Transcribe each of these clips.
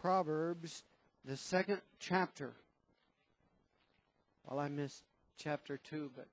Proverbs, the 2nd chapter. Well, I missed chapter 2, but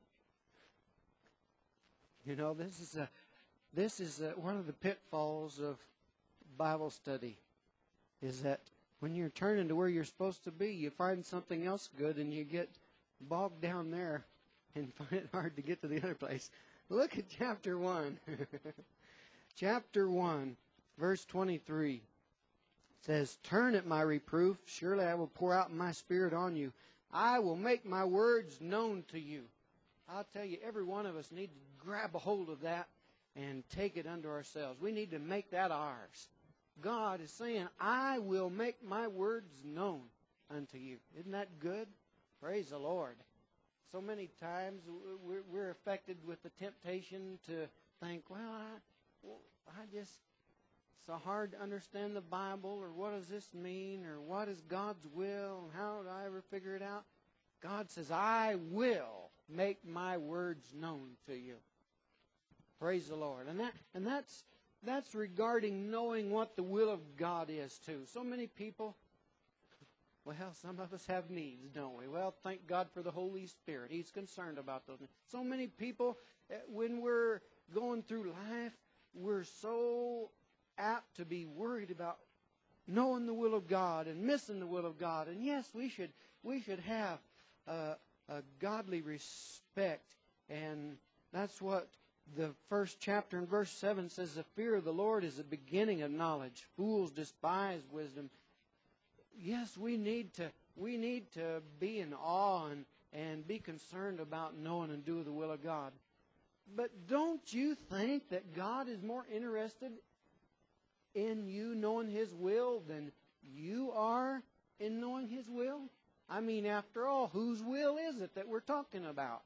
you know, this is one of the pitfalls of Bible study, is that when you're turning to where you're supposed to be, you find something else good and you get bogged down there and find it hard to get to the other place. Look at chapter 1. Chapter 1, verse 23. It says, "Turn at my reproof, surely I will pour out my spirit on you. I will make my words known to you." I'll tell you, every one of us need to grab a hold of that and take it unto ourselves. We need to make that ours. God is saying, I will make my words known unto you. Isn't that good? Praise the Lord. So many times we're affected with the temptation to think, well, I just, it's so hard to understand the Bible, or what does this mean, or what is God's will, and how do I ever figure it out? God says, I will make my words known to you. Praise the Lord. And that's regarding knowing what the will of God is too. So many people, well, some of us have needs, don't we? Well, thank God for the Holy Spirit. He's concerned about those. So many people, when we're going through life, we're so apt to be worried about knowing the will of God and missing the will of God. And yes, we should have a godly respect. And that's what the first chapter in verse 7 says, the fear of the Lord is the beginning of knowledge. Fools despise wisdom. Yes, we need to be in awe and be concerned about knowing and doing the will of God. But don't you think that God is more interested in you knowing His will than you are in knowing His will? I mean, after all, whose will is it that we're talking about?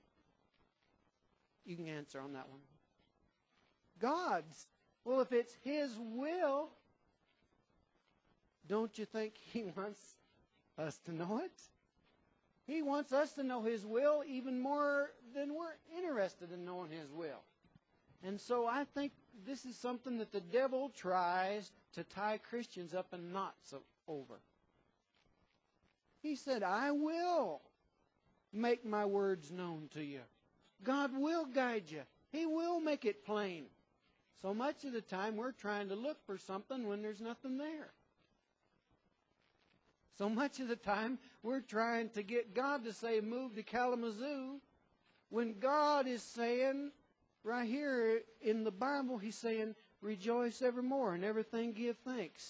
You can answer on that one. God's. Well, if it's His will, don't you think He wants us to know it? He wants us to know His will even more than we're interested in knowing His will. And so I think this is something that the devil tries to tie Christians up in knots over. He said, I will make my words known to you. God will guide you. He will make it plain. So much of the time we're trying to look for something when there's nothing there. So much of the time we're trying to get God to say, move to Kalamazoo, when God is saying, right here in the Bible, He's saying, rejoice evermore, and everything give thanks.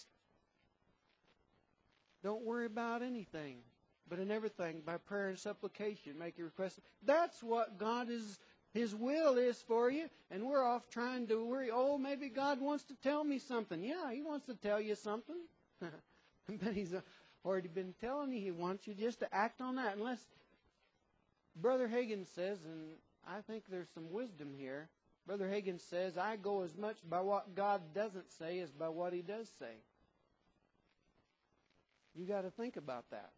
Don't worry about anything, but in everything, by prayer and supplication, make your request. That's what God is, His will is for you, and we're off trying to worry, oh, maybe God wants to tell me something. Yeah, He wants to tell you something. But He's already been telling you He wants you just to act on that. Unless Brother Hagin says, and I think there's some wisdom here, Brother Hagin says, I go as much by what God doesn't say as by what He does say. You got to think about that.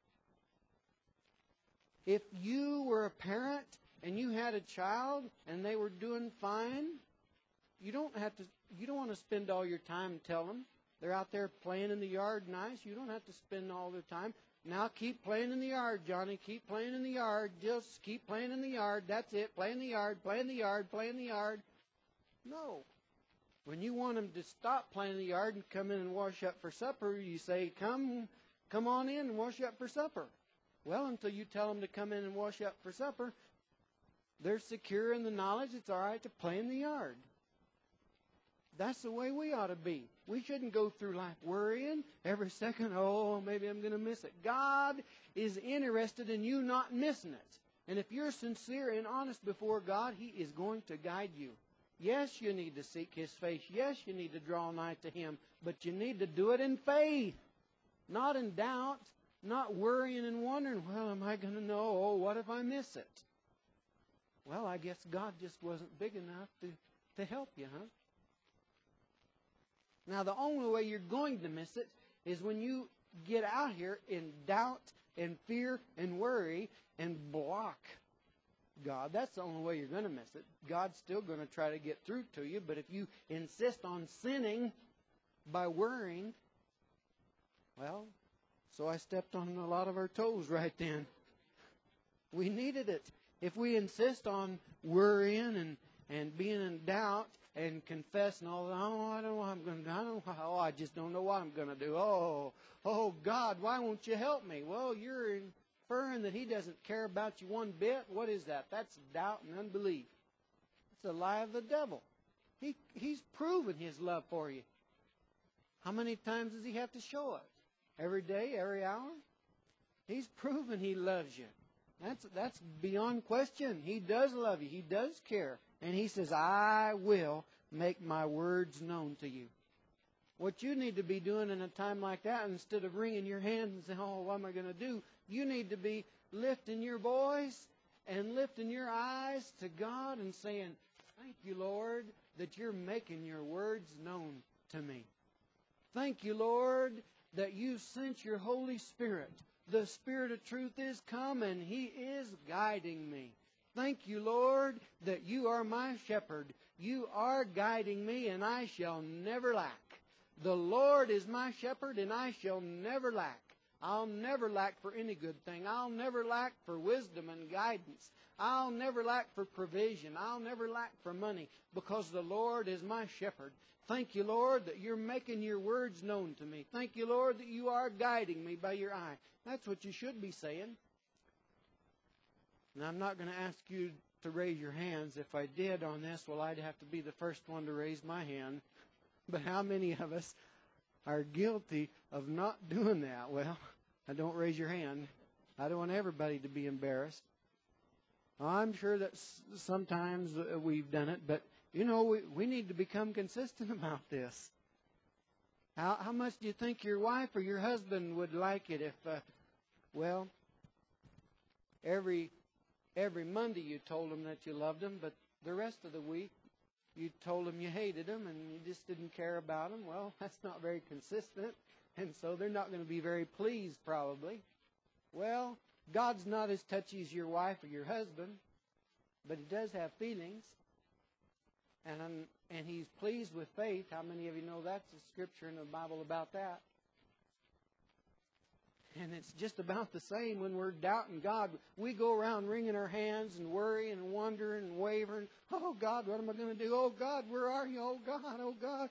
If you were a parent and you had a child and they were doing fine, you don't want to spend all your time telling them. They're out there playing in the yard nice. You don't have to spend all their time. Now keep playing in the yard, Johnny. Keep playing in the yard. Just keep playing in the yard. That's it. Play in the yard, play in the yard, play in the yard. No. When you want them to stop playing in the yard and come in and wash up for supper, you say, come on in and wash up for supper. Well, until you tell them to come in and wash up for supper, they're secure in the knowledge it's all right to play in the yard. That's the way we ought to be. We shouldn't go through life worrying every second, oh, maybe I'm going to miss it. God is interested in you not missing it. And if you're sincere and honest before God, He is going to guide you. Yes, you need to seek His face. Yes, you need to draw nigh to Him. But you need to do it in faith, not in doubt, not worrying and wondering, well, am I going to know? Oh, what if I miss it? Well, I guess God just wasn't big enough to help you, huh? Now, the only way you're going to miss it is when you get out here in doubt and fear and worry and block God. That's the only way you're going to miss it. God's still going to try to get through to you, but if you insist on sinning by worrying, Well, so I stepped on a lot of our toes right then. We needed it. If we insist on worrying and being in doubt and confessing all, oh, I don't know what I'm going to do. I just don't know what I'm going to do. Oh, God, why won't you help me? Well, you're inferring that He doesn't care about you one bit. What is that? That's doubt and unbelief. It's a lie of the devil. He's proven His love for you. How many times does He have to show it? Every day, every hour? He's proven He loves you. That's beyond question. He does love you. He does care. And He says, I will make my words known to you. What you need to be doing in a time like that, instead of wringing your hands and saying, oh, what am I going to do? You need to be lifting your voice and lifting your eyes to God and saying, thank you, Lord, that you're making your words known to me. Thank you, Lord, that you sent your Holy Spirit. The Spirit of truth is come and He is guiding me. Thank you, Lord, that you are my shepherd. You are guiding me and I shall never lack. The Lord is my shepherd and I shall never lack. I'll never lack for any good thing. I'll never lack for wisdom and guidance. I'll never lack for provision. I'll never lack for money because the Lord is my shepherd. Thank you, Lord, that you're making your words known to me. Thank you, Lord, that you are guiding me by your eye. That's what you should be saying. Now, I'm not going to ask you to raise your hands. If I did on this, well, I'd have to be the first one to raise my hand. But how many of us are guilty of not doing that? Well, don't raise your hand. I don't want everybody to be embarrassed. I'm sure that sometimes we've done it, but, we need to become consistent about this. How much do you think your wife or your husband would like it if, every Monday you told them that you loved them, but the rest of the week you told them you hated them and you just didn't care about them? Well, that's not very consistent, and so they're not going to be very pleased probably. Well, God's not as touchy as your wife or your husband, but He does have feelings, and He's pleased with faith. How many of you know that's a scripture in the Bible about that? And it's just about the same when we're doubting God. We go around wringing our hands and worrying and wondering and wavering. Oh, God, what am I going to do? Oh, God, where are you? Oh, God, oh, God.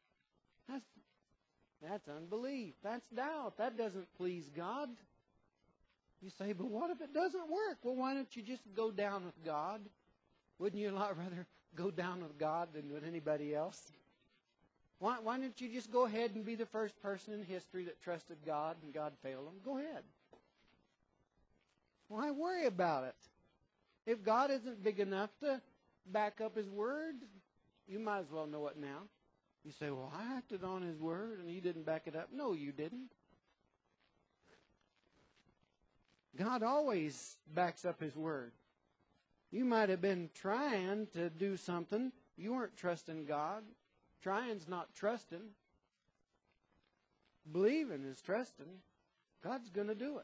That's unbelief. That's doubt. That doesn't please God. You say, but what if it doesn't work? Well, why don't you just go down with God? Wouldn't you a lot rather go down with God than with anybody else? Why don't you just go ahead and be the first person in history that trusted God and God failed them? Go ahead. Why worry about it? If God isn't big enough to back up His word, you might as well know it now. You say, well, I acted on His word and He didn't back it up. No, you didn't. God always backs up His word. You might have been trying to do something. You weren't trusting God. Trying's not trusting. Believing is trusting. God's going to do it.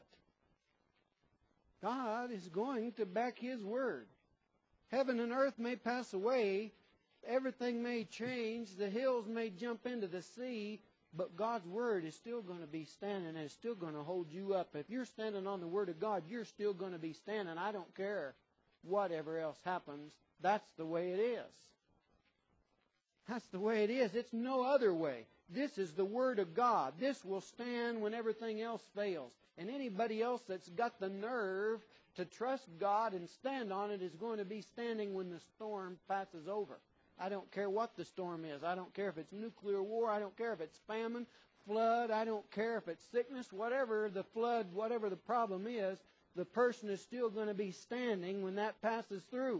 God is going to back His word. Heaven and earth may pass away. Everything may change. The hills may jump into the sea. But God's word is still going to be standing and it's still going to hold you up. If you're standing on the word of God, you're still going to be standing. I don't care whatever else happens. That's the way it is. That's the way it is. It's no other way. This is the Word of God. This will stand when everything else fails. And anybody else that's got the nerve to trust God and stand on it is going to be standing when the storm passes over. I don't care what the storm is. I don't care if it's nuclear war. I don't care if it's famine, flood. I don't care if it's sickness. Whatever the flood, whatever the problem is, the person is still going to be standing when that passes through.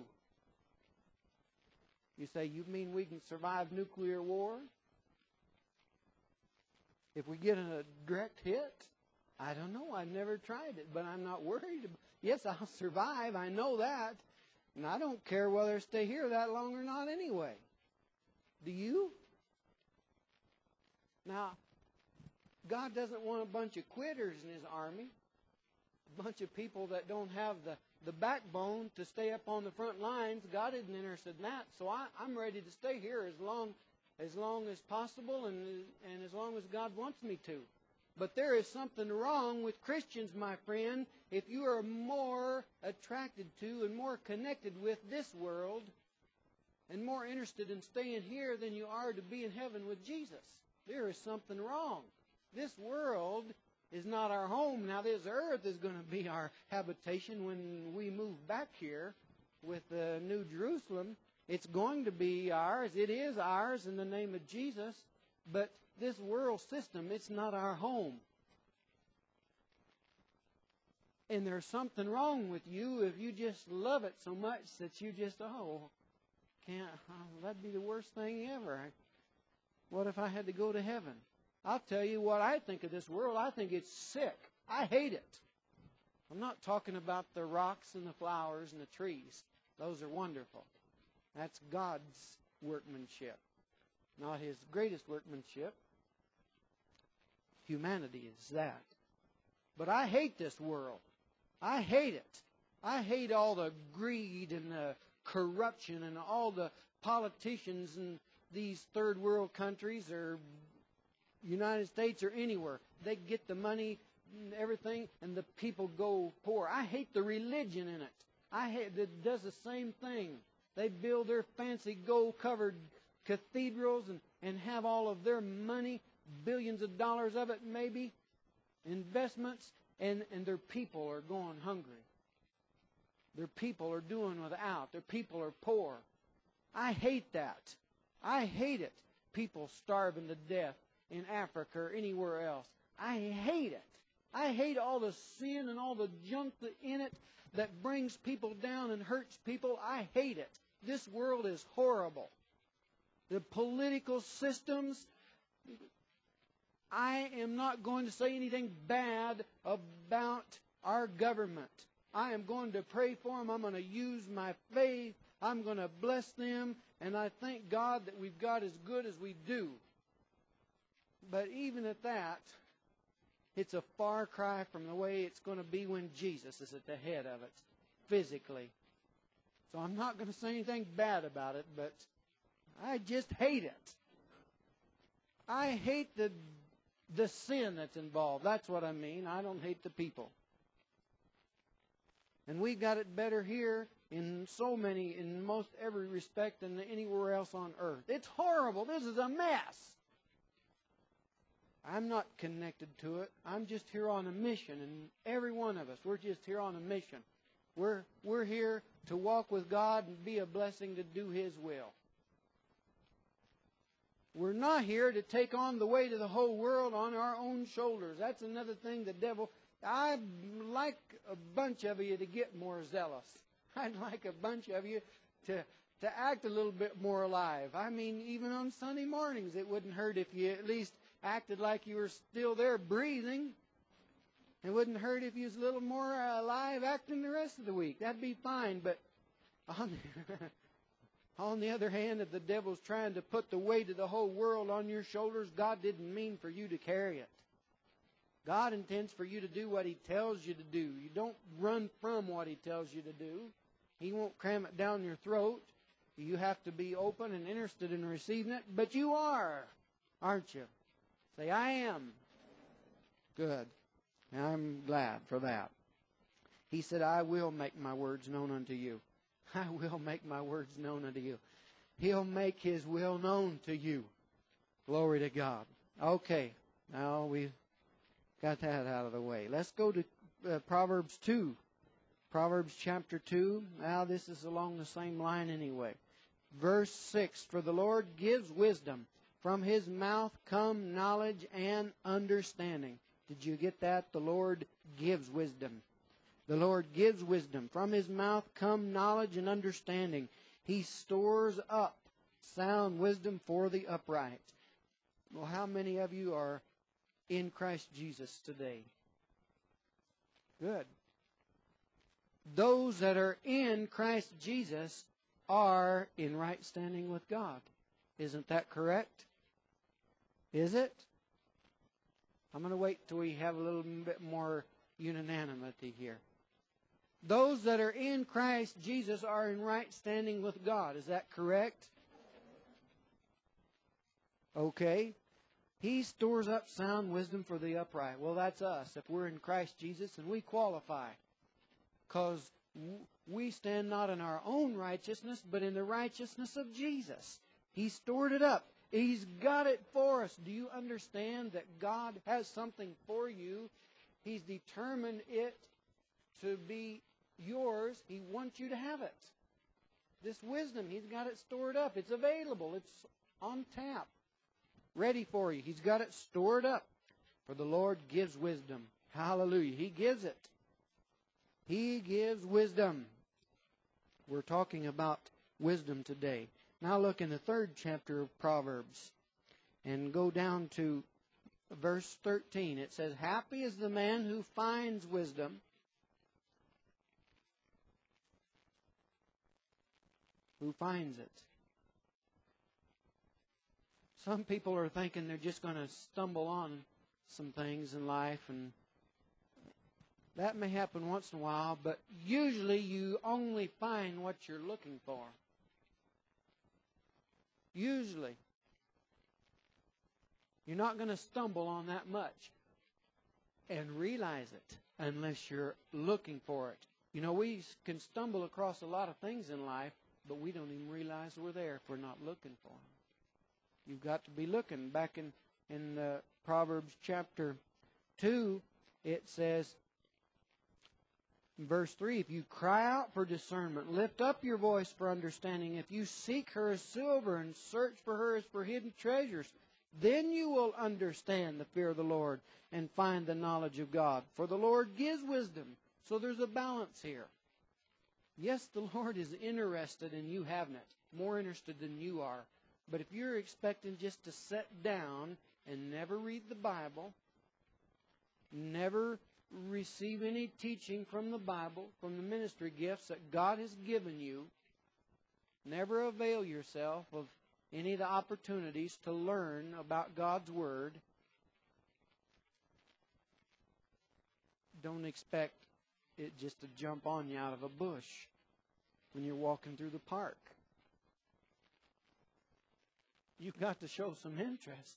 You say, you mean we can survive nuclear war? If we get a direct hit? I don't know. I've never tried it, but I'm not worried. Yes, I'll survive. I know that. And I don't care whether I stay here that long or not anyway. Do you? Now, God doesn't want a bunch of quitters in His army. A bunch of people that don't have the backbone to stay up on the front lines. God isn't interested in that. So I'm ready to stay here as long as possible and as long as God wants me to. But there is something wrong with Christians, my friend, if you are more attracted to and more connected with this world and more interested in staying here than you are to be in heaven with Jesus. There is something wrong. This world is not our home. Now, this earth is going to be our habitation when we move back here with the New Jerusalem. It's going to be ours. It is ours in the name of Jesus. But this world system, it's not our home. And there's something wrong with you if you just love it so much that you just, that'd be the worst thing ever. What if I had to go to heaven? I'll tell you what I think of this world. I think it's sick. I hate it. I'm not talking about the rocks and the flowers and the trees. Those are wonderful. That's God's workmanship, not His greatest workmanship. Humanity is that. But I hate this world. I hate it. I hate all the greed and the corruption and all the politicians in these third world countries or United States or anywhere. They get the money and everything, and the people go poor. I hate the religion in it. I hate that does the same thing. They build their fancy gold-covered cathedrals and have all of their money, billions of dollars of it maybe, investments, and their people are going hungry. Their people are doing without. Their people are poor. I hate that. I hate it. People starving to death in Africa or anywhere else. I hate it. I hate all the sin and all the junk in it that brings people down and hurts people. I hate it. This world is horrible. The political systems, I am not going to say anything bad about our government. I am going to pray for them. I'm going to use my faith. I'm going to bless them. And I thank God that we've got as good as we do. But even at that, it's a far cry from the way it's going to be when Jesus is at the head of it, physically. So I'm not going to say anything bad about it, but I just hate it. I hate the sin that's involved. That's what I mean. I don't hate the people. And we've got it better here in most every respect than anywhere else on earth. It's horrible. This is a mess. I'm not connected to it. I'm just here on a mission, and every one of us, we're just here on a mission. We're here to walk with God and be a blessing to do His will. We're not here to take on the weight of the whole world on our own shoulders. That's another thing the devil... I'd like a bunch of you to get more zealous. I'd like a bunch of you to act a little bit more alive. I mean, even on Sunday mornings, it wouldn't hurt if you at least acted like you were still there breathing. It wouldn't hurt if you was a little more alive acting the rest of the week. That'd be fine. But on the other hand, if the devil's trying to put the weight of the whole world on your shoulders, God didn't mean for you to carry it. God intends for you to do what He tells you to do. You don't run from what He tells you to do. He won't cram it down your throat. You have to be open and interested in receiving it. But you are, aren't you? Say, I am. Good. And I'm glad for that. He said, I will make my words known unto you. I will make my words known unto you. He'll make His will known to you. Glory to God. Okay. Now we've got that out of the way. Let's go to Proverbs 2. Proverbs chapter 2. Now this is along the same line anyway. Verse 6. For the Lord gives wisdom. From His mouth come knowledge and understanding. Did you get that? The Lord gives wisdom. The Lord gives wisdom. From His mouth come knowledge and understanding. He stores up sound wisdom for the upright. Well, how many of you are in Christ Jesus today? Good. Those that are in Christ Jesus are in right standing with God. Isn't that correct? Is it? I'm going to wait till we have a little bit more unanimity here. Those that are in Christ Jesus are in right standing with God. Is that correct? Okay. He stores up sound wisdom for the upright. Well, that's us. If we're in Christ Jesus, and we qualify. Because we stand not in our own righteousness, but in the righteousness of Jesus. He stored it up. He's got it for us. Do you understand that God has something for you? He's determined it to be yours. He wants you to have it. This wisdom, He's got it stored up. It's available. It's on tap. Ready for you. He's got it stored up. For the Lord gives wisdom. Hallelujah. He gives it. He gives wisdom. We're talking about wisdom today. Now look in the 3rd chapter of Proverbs and go down to verse 13. It says, "Happy is the man who finds wisdom, who finds it." Some people are thinking they're just going to stumble on some things in life, and that may happen once in a while, but usually you only find what you're looking for. Usually. You're not going to stumble on that much and realize it unless you're looking for it. You know, we can stumble across a lot of things in life, but we don't even realize we're there if we're not looking for them. You've got to be looking. Back in Proverbs chapter 2, it says, in verse 3, "If you cry out for discernment, lift up your voice for understanding. If you seek her as silver and search for her as for hidden treasures, then you will understand the fear of the Lord and find the knowledge of God. For the Lord gives wisdom." So there's a balance here. Yes, the Lord is interested in you having it, more interested than you are. But if you're expecting just to sit down and never read the Bible, never receive any teaching from the Bible, from the ministry gifts that God has given you, never avail yourself of any of the opportunities to learn about God's Word, don't expect it just to jump on you out of a bush when you're walking through the park. You've got to show some interest.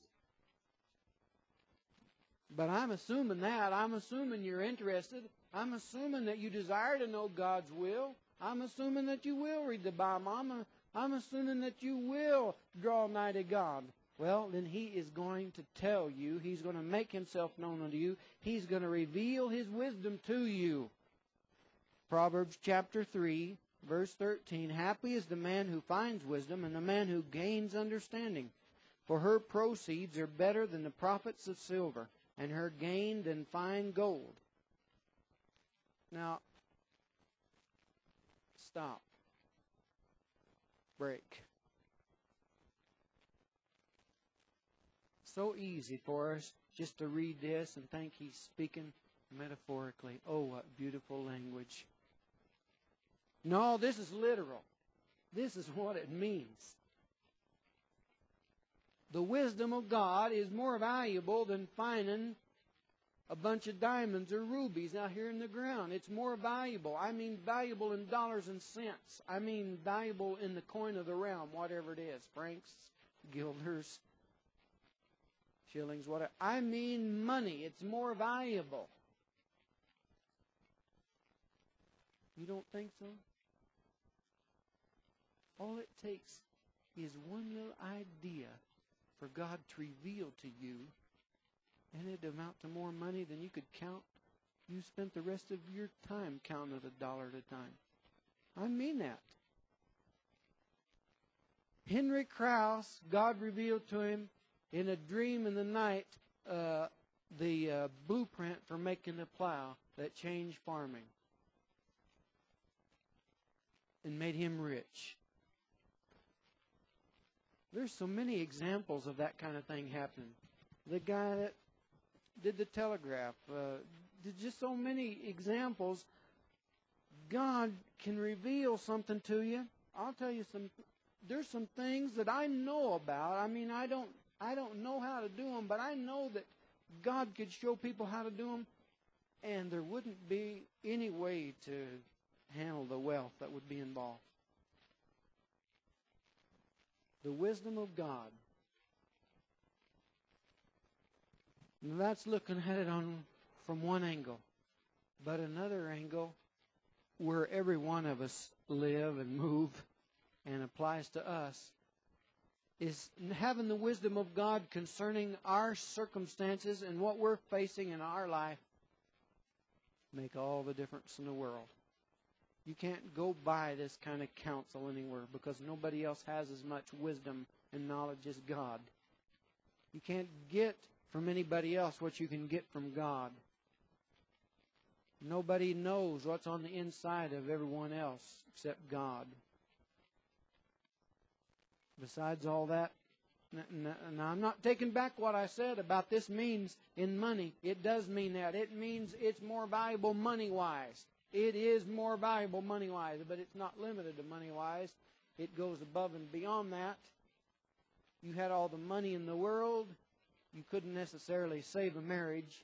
But I'm assuming that. I'm assuming you're interested. I'm assuming that you desire to know God's will. I'm assuming that you will read the Bible. I'm assuming that you will draw nigh to God. Well, then He is going to tell you. He's going to make Himself known unto you. He's going to reveal His wisdom to you. Proverbs chapter 3, verse 13, "Happy is the man who finds wisdom and the man who gains understanding. For her proceeds are better than the profits of silver, and her gain than fine gold." Now, stop. Break. So easy for us just to read this and think He's speaking metaphorically. Oh, what beautiful language. No, this is literal. This is what it means. The wisdom of God is more valuable than finding a bunch of diamonds or rubies out here in the ground. It's more valuable. I mean valuable in dollars and cents. I mean valuable in the coin of the realm, whatever it is. Francs, guilders, shillings, whatever. I mean money. It's more valuable. You don't think so? All it takes is one little idea for God to reveal to you, and it'd amount to more money than you could count. You spent the rest of your time counting a dollar at a time. I mean that. Henry Krause, God revealed to him in a dream in the night the blueprint for making a plow that changed farming and made him rich. There's so many examples of that kind of thing happening. The guy that did the telegraph, did just so many examples. God can reveal something to you. I'll tell you there's some things that I know about. I mean, I don't know how to do them, but I know that God could show people how to do them, and there wouldn't be any way to handle the wealth that would be involved. The wisdom of God. Now that's looking at it from one angle. But another angle, where every one of us live and move and applies to us, is having the wisdom of God concerning our circumstances and what we're facing in our life make all the difference in the world. You can't go buy this kind of counsel anywhere because nobody else has as much wisdom and knowledge as God. You can't get from anybody else what you can get from God. Nobody knows what's on the inside of everyone else except God. Besides all that, now I'm not taking back what I said about this means in money. It does mean that. It means it's more valuable money-wise. It is more valuable money-wise, but it's not limited to money-wise. It goes above and beyond that. You had all the money in the world, you couldn't necessarily save a marriage.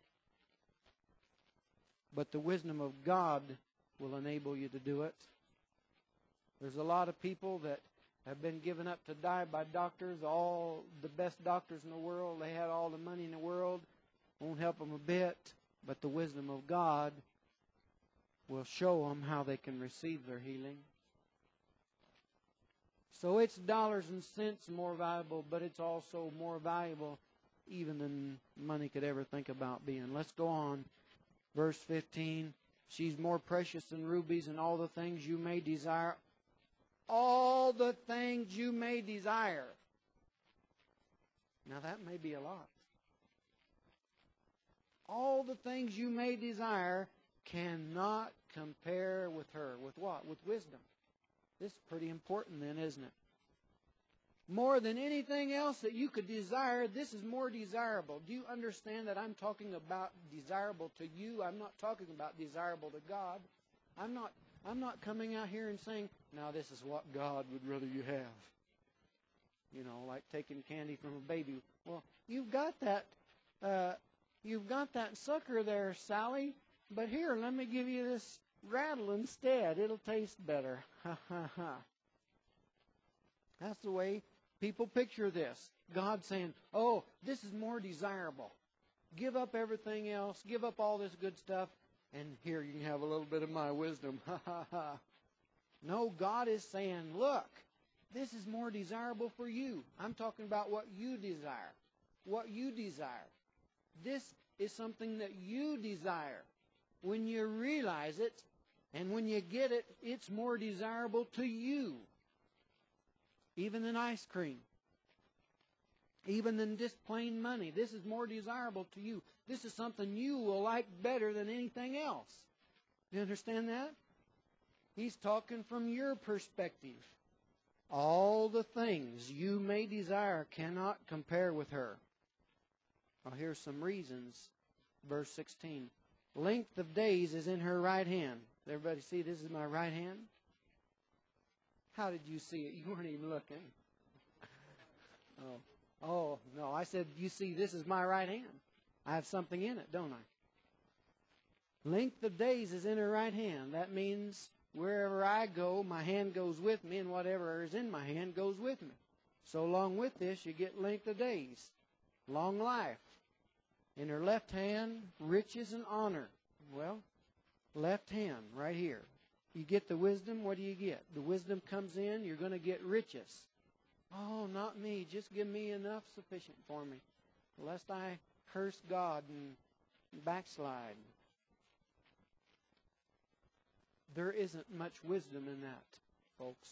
But the wisdom of God will enable you to do it. There's a lot of people that have been given up to die by doctors, all the best doctors in the world. They had all the money in the world. Won't help them a bit. But the wisdom of God will show them how they can receive their healing. So it's dollars and cents more valuable, but it's also more valuable even than money could ever think about being. Let's go on. Verse 15, she's more precious than rubies, and all the things you may desire. All the things you may desire. Now that may be a lot. All the things you may desire cannot compare with her. With what? With wisdom. This is pretty important then, isn't it? More than anything else that you could desire, this is more desirable. Do you understand that I'm talking about desirable to you? I'm not talking about desirable to God. I'm not coming out here and saying, now this is what God would rather you have. You know, like taking candy from a baby. Well, you've got that sucker there, Sally, but here, let me give you this rattle instead. It'll taste better. Ha ha ha. That's the way people picture this. God saying, oh, this is more desirable. Give up everything else. Give up all this good stuff. And here you can have a little bit of my wisdom. Ha ha ha. No, God is saying, look, this is more desirable for you. I'm talking about what you desire. What you desire. This is something that you desire. When you realize it and when you get it, it's more desirable to you. Even than ice cream. Even than just plain money. This is more desirable to you. This is something you will like better than anything else. You understand that? He's talking from your perspective. All the things you may desire cannot compare with her. Well, here's some reasons. Verse 16. Length of days is in her right hand. Does everybody see this is my right hand? How did you see it? You weren't even looking. Oh, no. I said, you see, this is my right hand. I have something in it, don't I? Length of days is in her right hand. That means wherever I go, my hand goes with me, and whatever is in my hand goes with me. So along with this, you get length of days. Long life. In her left hand, riches and honor. Well, left hand, right here. You get the wisdom, what do you get? The wisdom comes in, you're going to get riches. Oh, not me. Just give me enough sufficient for me, lest I curse God and backslide. There isn't much wisdom in that, folks.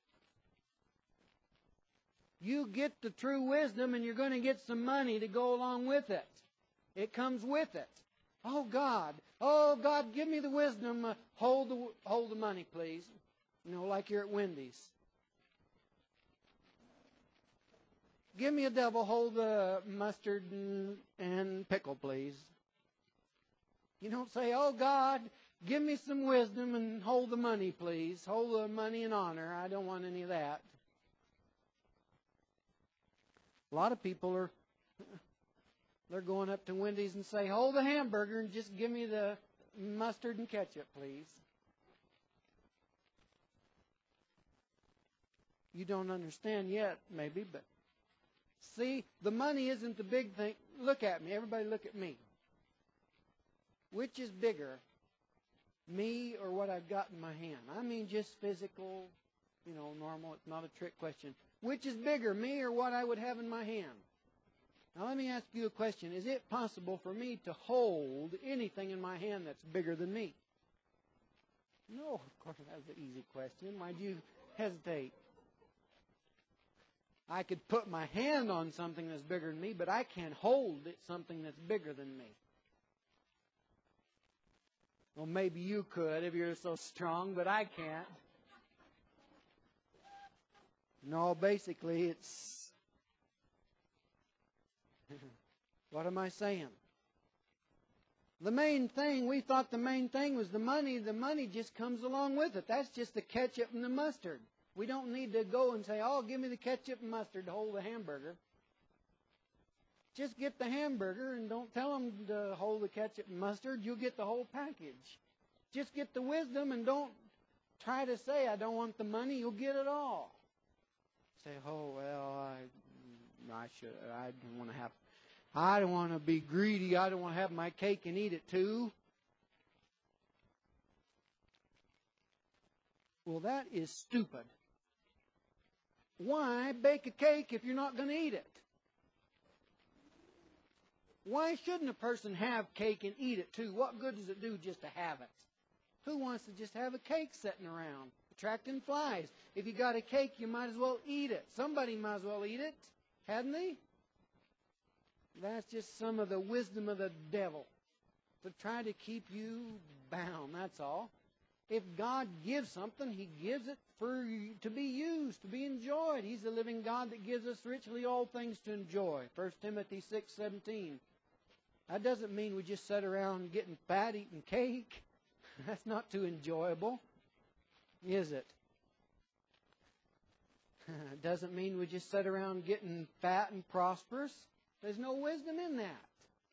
You get the true wisdom and you're going to get some money to go along with it. It comes with it. Oh, God, give me the wisdom. Hold the money, please. You know, like you're at Wendy's. Give me a double, hold the mustard and pickle, please. You don't say, oh, God, give me some wisdom and hold the money, please. Hold the money and honor. I don't want any of that. A lot of people they're going up to Wendy's and say, hold the hamburger and just give me the mustard and ketchup, please. You don't understand yet, maybe, but See, the money isn't the big thing. Look at me. Everybody look at me. Which is bigger, me or what I've got in my hand? I mean just physical, normal. It's not a trick question. Which is bigger, me or what I would have in my hand? Now let me ask you a question. Is it possible for me to hold anything in my hand that's bigger than me? No, of course, that's an easy question. Why'd you hesitate? I could put my hand on something that's bigger than me, but I can't hold something that's bigger than me. Well, maybe you could if you're so strong, but I can't. No, basically it's... What am I saying? The main thing, we thought the main thing was the money. The money just comes along with it. That's just the ketchup and the mustard. We don't need to go and say, oh, give me the ketchup and mustard to hold the hamburger. Just get the hamburger and don't tell them to hold the ketchup and mustard. You'll get the whole package. Just get the wisdom and don't try to say, I don't want the money. You'll get it all. Say, oh, well, I don't want to be greedy. I don't want to have my cake and eat it too. Well, that is stupid. Why bake a cake if you're not going to eat it? Why shouldn't a person have cake and eat it too? What good does it do just to have it? Who wants to just have a cake sitting around, attracting flies? If you got a cake, you might as well eat it. Somebody might as well eat it, hadn't they? That's just some of the wisdom of the devil to try to keep you bound, that's all. If God gives something, He gives it to be used, to be enjoyed. He's the living God that gives us richly all things to enjoy. 1 Timothy 6:17. That doesn't mean we just sit around getting fat, eating cake. That's not too enjoyable, is it? It doesn't mean we just sit around getting fat and prosperous. There's no wisdom in that.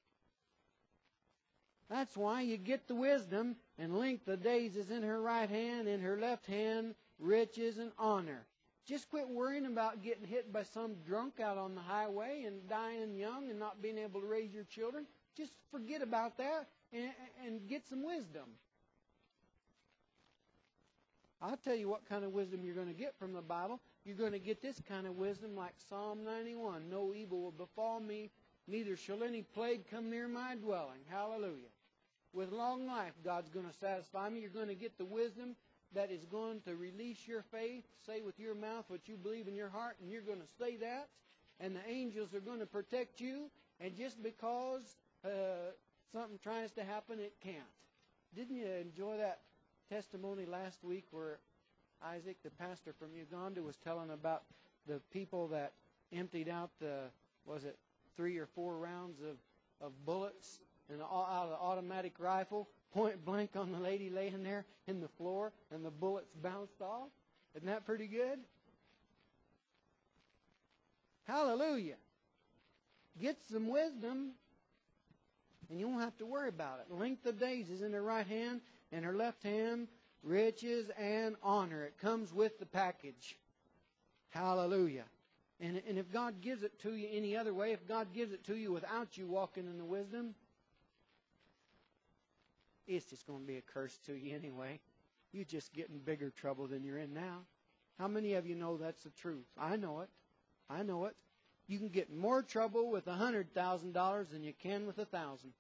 That's why you get the wisdom, and length of days is in her right hand, in her left hand, riches and honor. Just quit worrying about getting hit by some drunk out on the highway and dying young and not being able to raise your children. Just forget about that and get some wisdom. I'll tell you what kind of wisdom you're going to get from the Bible. You're going to get this kind of wisdom like Psalm 91. No evil will befall me, neither shall any plague come near my dwelling. Hallelujah. With long life, God's going to satisfy me. You're going to get the wisdom that is going to release your faith. Say with your mouth what you believe in your heart, and you're going to say that. And the angels are going to protect you. And just because something tries to happen, it can't. Didn't you enjoy that testimony last week where Isaac, the pastor from Uganda, was telling about the people that emptied out 3 or 4 rounds of bullets and out of the automatic rifle, point blank on the lady laying there in the floor, and the bullets bounced off? Isn't that pretty good? Hallelujah. Get some wisdom, and you won't have to worry about it. Length of days is in her right hand, and her left hand, riches and honor. It comes with the package. Hallelujah. And if God gives it to you any other way, if God gives it to you without you walking in the wisdom, it's just going to be a curse to you anyway. You just get in bigger trouble than you're in now. How many of you know that's the truth? I know it. I know it. You can get more trouble with $100,000 than you can with 1,000.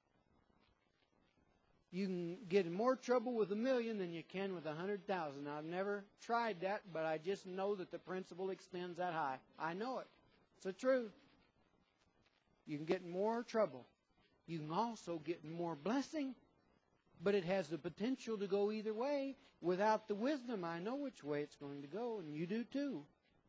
You can get in more trouble with 1,000,000 than you can with 100,000. I've never tried that, but I just know that the principle extends that high. I know it. It's the truth. You can get in more trouble. You can also get in more blessing, but it has the potential to go either way. Without the wisdom, I know which way it's going to go, and you do too.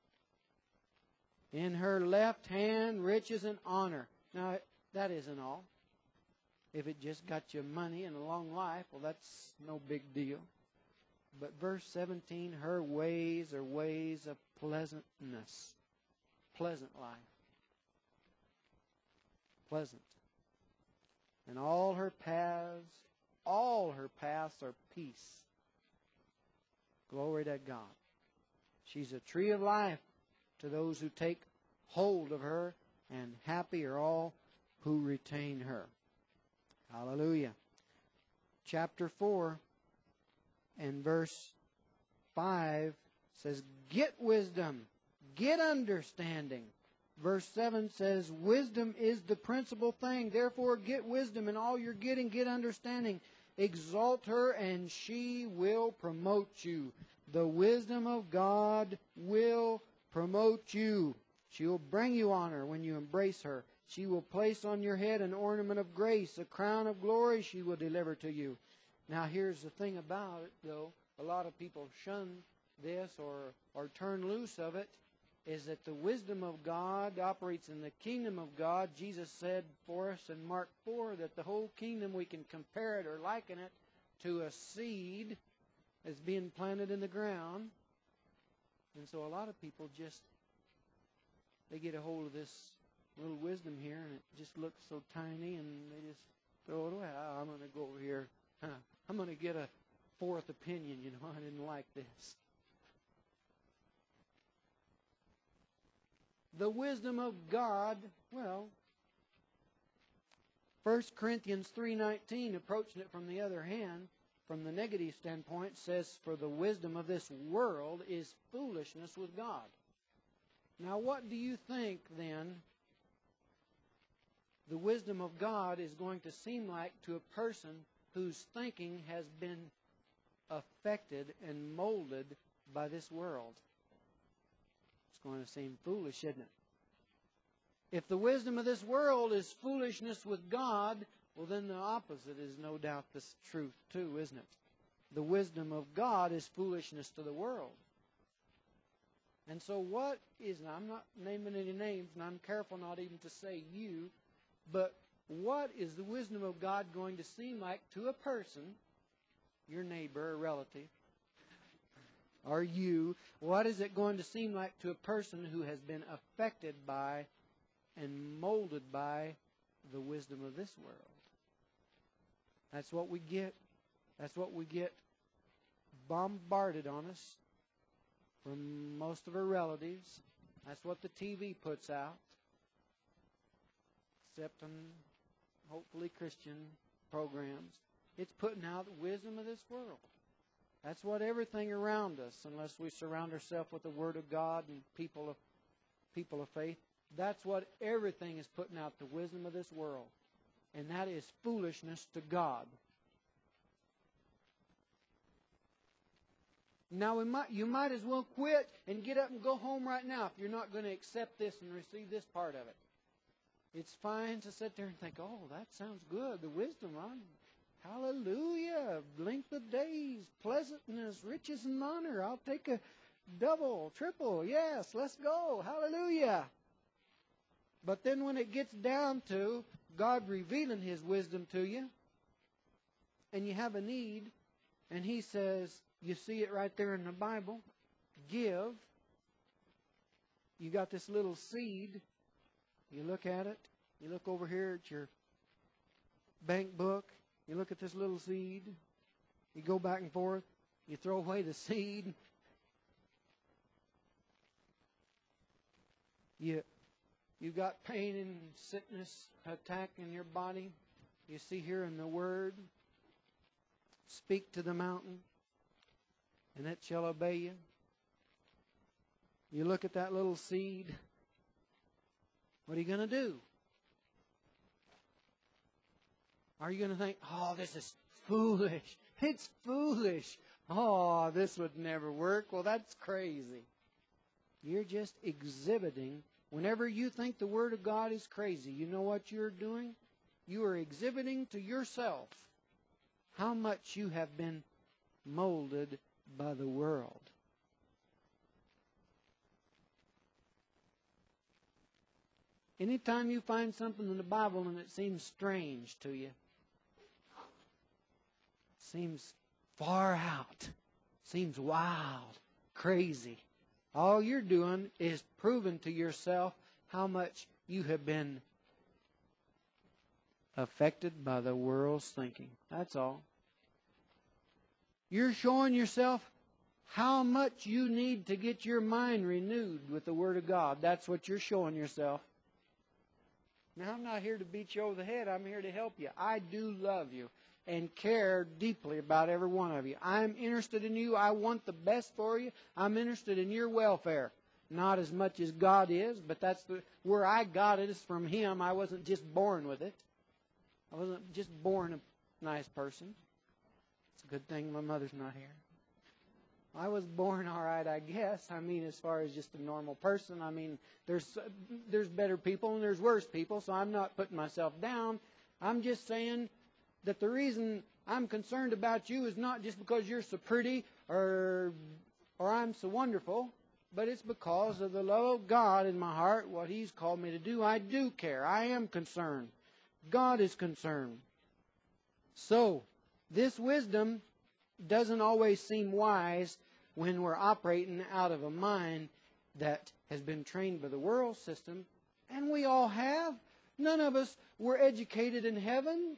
In her left hand, riches and honor. Now, that isn't all. If it just got you money and a long life, well, that's no big deal. But verse 17, her ways are ways of pleasantness. Pleasant life. Pleasant. And all her paths are peace. Glory to God. She's a tree of life to those who take hold of her and happy are all who retain her. Hallelujah. Chapter 4 and verse 5 says, get wisdom, get understanding. Verse 7 says, wisdom is the principal thing. Therefore, get wisdom, in all you're getting, get understanding. Exalt her, and she will promote you. The wisdom of God will promote you. She will bring you honor when you embrace her. She will place on your head an ornament of grace, a crown of glory she will deliver to you. Now, here's the thing about it, though. A lot of people shun this or turn loose of it, is that the wisdom of God operates in the kingdom of God. Jesus said for us in Mark 4 that the whole kingdom, we can compare it or liken it to a seed that's being planted in the ground. And so a lot of people they get a hold of this little wisdom here, and it just looks so tiny, and they just throw it away. I'm going to go over here. I'm going to get a fourth opinion. I didn't like this. The wisdom of God, 1 Corinthians 3:19, approaching it from the other hand, from the negative standpoint, says, for the wisdom of this world is foolishness with God. Now, what do you think, then, the wisdom of God is going to seem like to a person whose thinking has been affected and molded by this world? It's going to seem foolish, isn't it? If the wisdom of this world is foolishness with God, well, then the opposite is no doubt the truth too, isn't it? The wisdom of God is foolishness to the world. And so what is, now I'm not naming any names, and I'm careful not even to say you, but what is the wisdom of God going to seem like to a person, your neighbor, a relative, or you? What is it going to seem like to a person who has been affected by and molded by the wisdom of this world? That's what we get. That's what we get bombarded on us from most of our relatives. That's what the TV puts out, except on hopefully Christian programs. It's putting out the wisdom of this world. That's what everything around us, unless we surround ourselves with the Word of God and people of faith, that's what everything is putting out, the wisdom of this world. And that is foolishness to God. Now, you might as well quit and get up and go home right now if you're not going to accept this and receive this part of it. It's fine to sit there and think, oh, that sounds good, the wisdom, hallelujah, length of days, pleasantness, riches and honor. I'll take a double, triple, yes, let's go, hallelujah. But then when it gets down to God revealing His wisdom to you, and you have a need, and He says, you see it right there in the Bible, give. You got this little seed. You look at it. You look over here at your bank book. You look at this little seed. You go back and forth. You throw away the seed. You've got pain and sickness attacking your body. You see here in the Word, speak to the mountain, and it shall obey you. You look at that little seed. What are you going to do? Are you going to think, oh, this is foolish. It's foolish. Oh, this would never work. Well, that's crazy. You're just exhibiting. Whenever you think the Word of God is crazy, you know what you're doing? You are exhibiting to yourself how much you have been molded by the world. Anytime you find something in the Bible and it seems strange to you, seems far out, seems wild, crazy, all you're doing is proving to yourself how much you have been affected by the world's thinking. That's all. You're showing yourself how much you need to get your mind renewed with the Word of God. That's what you're showing yourself. Now, I'm not here to beat you over the head. I'm here to help you. I do love you and care deeply about every one of you. I'm interested in you. I want the best for you. I'm interested in your welfare. Not as much as God is, but that's where I got it is from Him. I wasn't just born with it. I wasn't just born a nice person. It's a good thing my mother's not here. I was born all right, I guess. I mean, as far as just a normal person. I mean, there's better people and there's worse people, so I'm not putting myself down. I'm just saying that the reason I'm concerned about you is not just because you're so pretty or I'm so wonderful, but it's because of the love of God in my heart, what He's called me to do. I do care. I am concerned. God is concerned. So, this wisdom doesn't always seem wise when we're operating out of a mind that has been trained by the world system, and we all have. None of us were educated in heaven.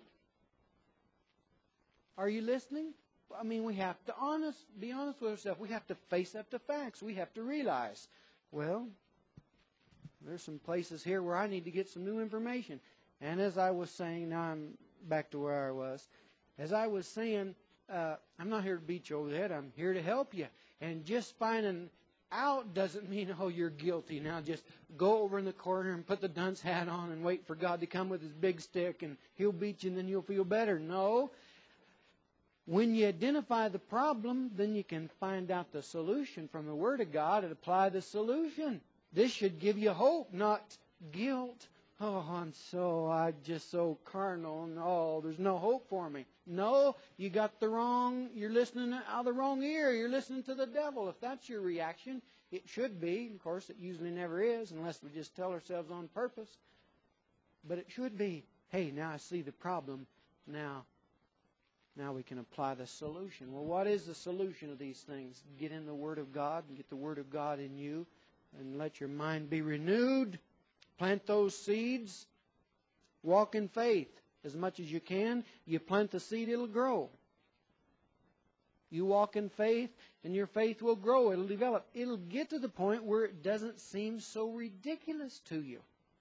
Are you listening? I mean, we have to be honest with ourselves. We have to face up to facts. We have to realize, well, there's some places here where I need to get some new information. And as I was saying, now I'm back to where I was. As I was saying, I'm not here to beat you over the head. I'm here to help you. And just finding out doesn't mean, oh, you're guilty. Now just go over in the corner and put the dunce hat on and wait for God to come with His big stick and He'll beat you and then you'll feel better. No. When you identify the problem, then you can find out the solution from the Word of God and apply the solution. This should give you hope, not guilt. Oh, I'm just so carnal and there's no hope for me. No, you're listening out of the wrong ear. You're listening to the devil. If that's your reaction, it should be. Of course, it usually never is unless we just tell ourselves on purpose. But it should be, hey, now I see the problem. Now we can apply the solution. Well, what is the solution of these things? Get in the Word of God and get the Word of God in you and let your mind be renewed. Plant those seeds. Walk in faith as much as you can. You plant the seed, it'll grow. You walk in faith, and your faith will grow. It'll develop. It'll get to the point where it doesn't seem so ridiculous to you.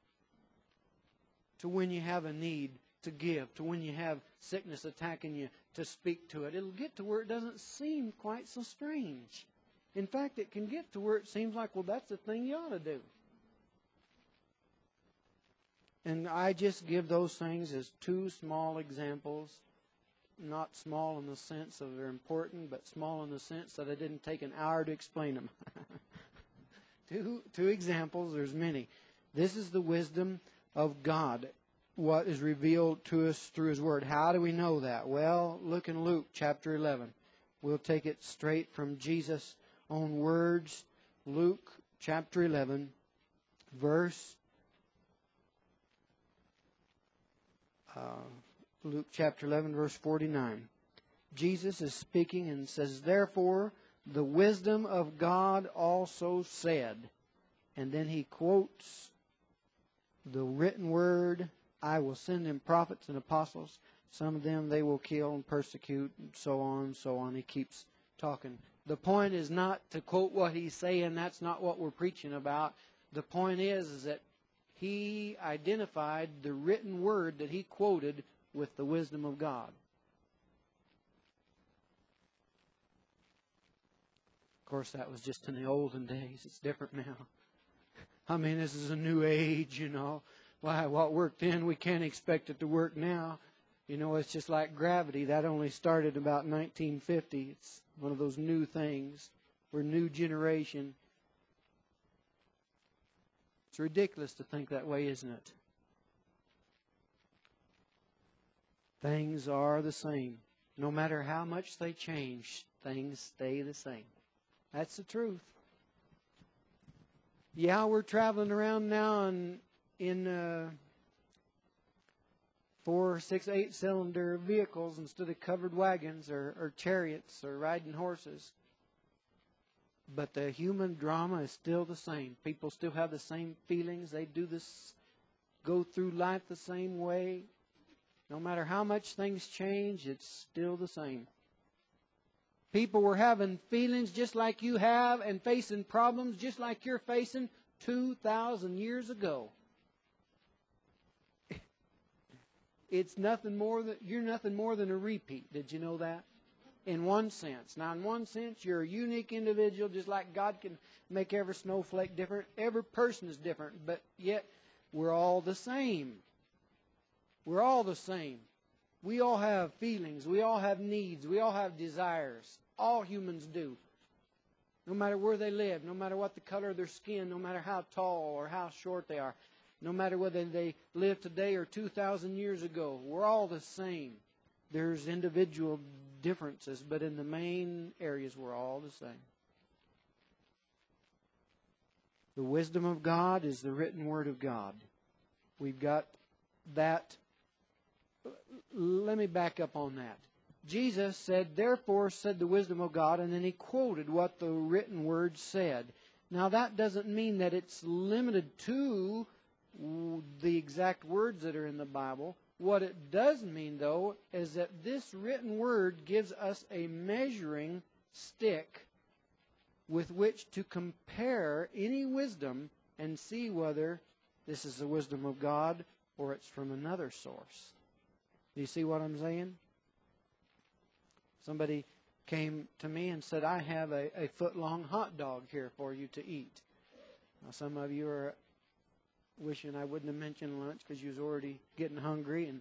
To when you have a need to give, to when you have sickness attacking you, to speak to it. It'll get to where it doesn't seem quite so strange. In fact, it can get to where it seems like, well, that's the thing you ought to do. And I just give those things as two small examples, not small in the sense of they're important, but small in the sense that I didn't take an hour to explain them. Two examples, there's many. This is the wisdom of God, what is revealed to us through His Word. How do we know that? Well, look in Luke chapter 11. We'll take it straight from Jesus' own words. Luke chapter 11, Luke chapter 11, verse 49. Jesus is speaking and says, "Therefore, the wisdom of God also said," and then He quotes the written word, "I will send them prophets and apostles. Some of them they will kill and persecute," and so on and so on. He keeps talking. The point is not to quote what He's saying. That's not what we're preaching about. The point is that He identified the written word that He quoted with the wisdom of God. Of course, that was just in the olden days. It's different now. I mean, this is a new age, you know. Why, what worked then, we can't expect it to work now. You know, it's just like gravity. That only started about 1950. It's one of those new things. We're a new generation. It's ridiculous to think that way, isn't it? Things are the same. No matter how much they change, things stay the same. That's the truth. Yeah, we're traveling around now in 4, 6, 8-cylinder vehicles instead of covered wagons or chariots or riding horses. But the human drama is still the same. People still have the same feelings. They go through life the same way. No matter how much things change, it's still the same. People were having feelings just like you have and facing problems just like you're facing 2,000 years ago. It's nothing more than, you're nothing more than a repeat. Did you know that? In one sense. Now, in one sense, you're a unique individual, just like God can make every snowflake different. Every person is different, but yet we're all the same. We're all the same. We all have feelings. We all have needs. We all have desires. All humans do. No matter where they live, no matter what the color of their skin, no matter how tall or how short they are, no matter whether they live today or 2,000 years ago, we're all the same. There's individual differences, but in the main areas, we're all the same. The wisdom of God is the written word of God. We've got that. Let me back up on that. Jesus said, therefore said the wisdom of God, and then he quoted what the written word said. Now that doesn't mean that it's limited to the exact words that are in the Bible. What it does mean, though, is that this written word gives us a measuring stick with which to compare any wisdom and see whether this is the wisdom of God or it's from another source. Do you see what I'm saying? Somebody came to me and said, I have a foot-long hot dog here for you to eat. Now, some of you are wishing I wouldn't have mentioned lunch because you was already getting hungry.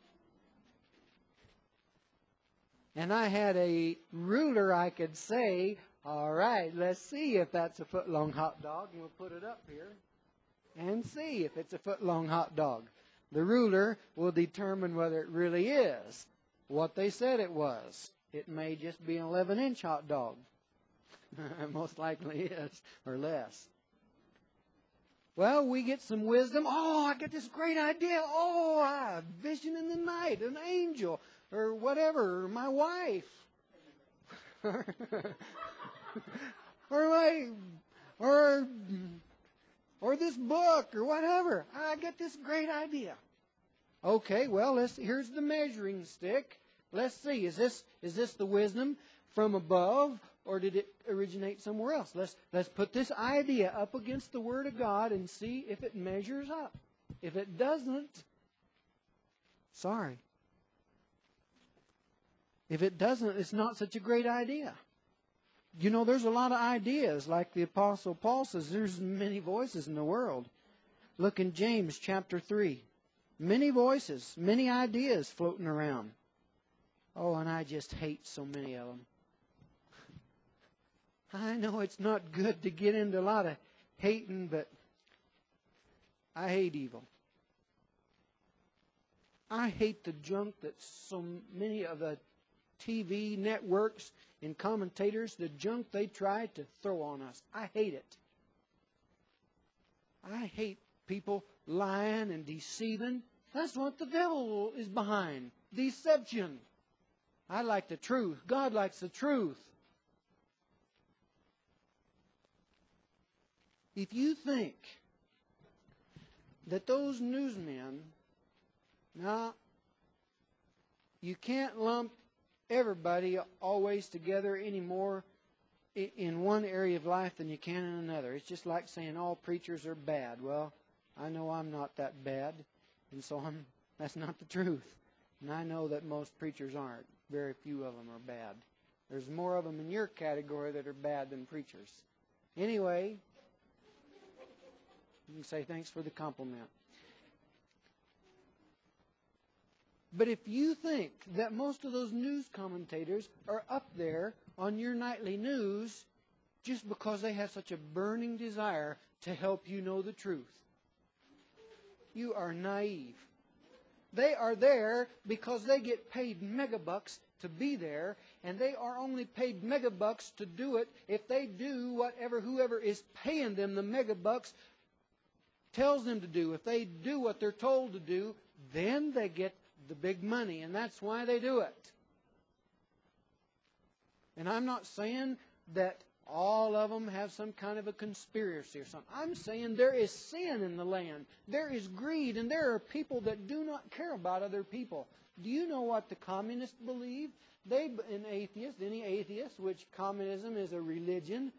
And I had a ruler I could say, all right, let's see if that's a foot-long hot dog. And we'll put it up here and see if it's a foot-long hot dog. The ruler will determine whether it really is what they said it was. It may just be an 11-inch hot dog. Most likely is, or less. Well, we get some wisdom. Oh, I get this great idea. Oh, a vision in the night, an angel, or whatever, or my wife. or this book, or whatever. I get this great idea. Okay, well, here's the measuring stick. Let's see, is this the wisdom from above, or did it originate somewhere else? Let's put this idea up against the Word of God and see if it measures up. If it doesn't, sorry. If it doesn't, it's not such a great idea. You know, there's a lot of ideas. Like the Apostle Paul says, there's many voices in the world. Look in James chapter 3. Many voices, many ideas floating around. Oh, and I just hate so many of them. I know it's not good to get into a lot of hating, but I hate evil. I hate the junk that so many of the TV networks and commentators, the junk they try to throw on us. I hate it. I hate people lying and deceiving. That's what the devil is behind. Deception. I like the truth. God likes the truth. If you think that those newsmen, now, you can't lump everybody always together anymore in one area of life than you can in another. It's just like saying all preachers are bad. Well, I know I'm not that bad, and so that's not the truth. And I know that most preachers aren't. Very few of them are bad. There's more of them in your category that are bad than preachers. Anyway, you can say thanks for the compliment. But if you think that most of those news commentators are up there on your nightly news just because they have such a burning desire to help you know the truth, you are naive. They are there because they get paid megabucks to be there, and they are only paid megabucks to do it if they do whatever whoever is paying them the megabucks tells them to do. If they do what they're told to do, then they get the big money, and that's why they do it. And I'm not saying that all of them have some kind of a conspiracy or something. I'm saying there is sin in the land. There is greed, and there are people that do not care about other people. Do you know what the communists believe? Any atheist, which communism is a religion,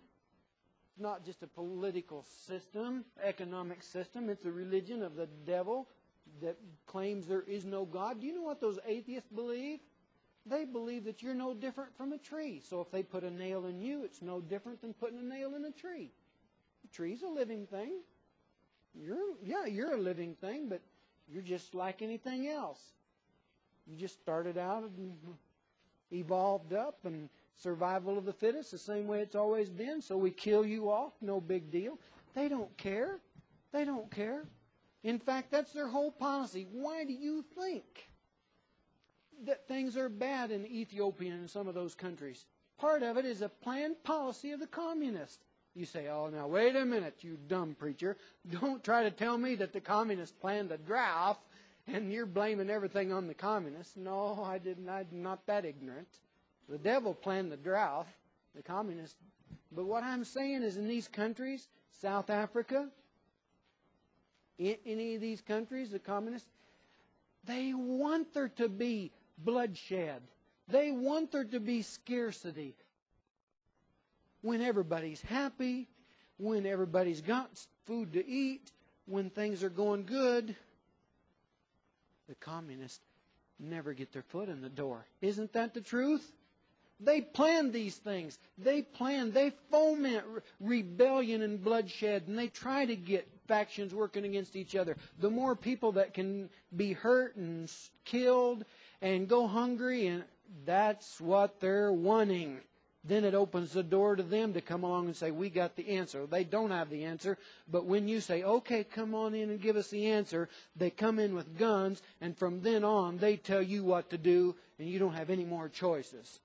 not just a political system, economic system. It's a religion of the devil. that claims there is no God. Do you know what those atheists believe? They believe that you're no different from a tree. So if they put a nail in you, it's no different than putting a nail in a tree. A tree's a living thing. You're a living thing, but you're just like anything else. You just started out and evolved up, and survival of the fittest, the same way it's always been. So we kill you off, no big deal. They don't care. They don't care. In fact, that's their whole policy. Why do you think that things are bad in Ethiopia and some of those countries? Part of it is a planned policy of the communists. You say, oh, now wait a minute, you dumb preacher. Don't try to tell me that the communists planned the drought and you're blaming everything on the communists. No, I didn't. I'm not that ignorant. The devil planned the drought, the communists. But what I'm saying is in these countries, South Africa, in any of these countries, the communists, they want there to be bloodshed. They want there to be scarcity. When everybody's happy, when everybody's got food to eat, when things are going good, the communists never get their foot in the door. Isn't that the truth? They plan these things. They foment rebellion and bloodshed, and they try to get factions working against each other. The more people that can be hurt and killed and go hungry, and that's what they're wanting. Then it opens the door to them to come along and say, we got the answer. They don't have the answer, but when you say, okay, come on in and give us the answer, they come in with guns, and from then on, they tell you what to do, and you don't have any more choices.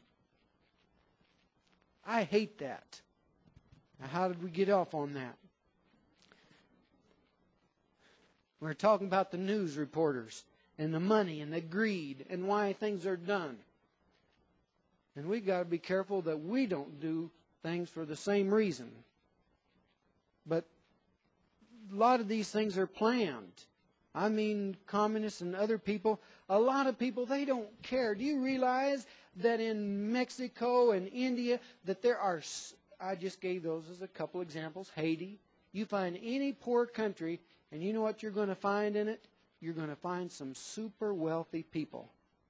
I hate that. Now, how did we get off on that? We're talking about the news reporters and the money and the greed and why things are done. And we've got to be careful that we don't do things for the same reason. But a lot of these things are planned. I mean, communists and other people, a lot of people, they don't care. Do you realize that in Mexico and India, that there are, I just gave those as a couple examples, Haiti. You find any poor country, and you know what you're going to find in it? You're going to find some super wealthy people.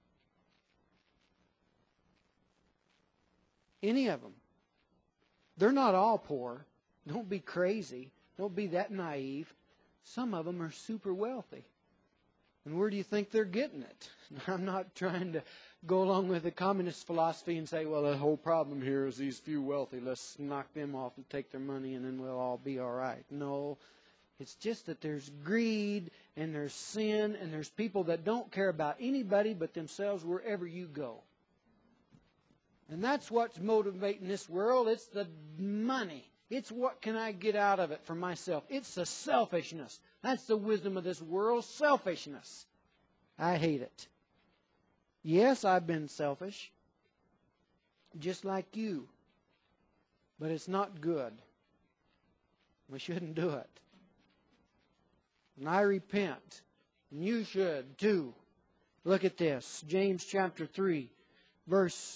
Any of them. They're not all poor. Don't be crazy. Don't be that naive. Some of them are super wealthy. And where do you think they're getting it? I'm not trying to go along with the communist philosophy and say, well, the whole problem here is these few wealthy. Let's knock them off and take their money and then we'll all be all right. No. It's just that there's greed and there's sin and there's people that don't care about anybody but themselves wherever you go. And that's what's motivating this world. It's the money. It's what can I get out of it for myself. It's the selfishness. That's the wisdom of this world, selfishness. I hate it. Yes, I've been selfish, just like you. But it's not good. We shouldn't do it. And I repent. And you should too. Look at this. James chapter 3, verse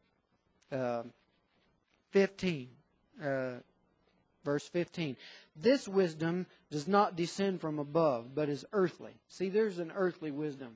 15. Verse 15. This wisdom does not descend from above, but is earthly. See, there's an earthly wisdom.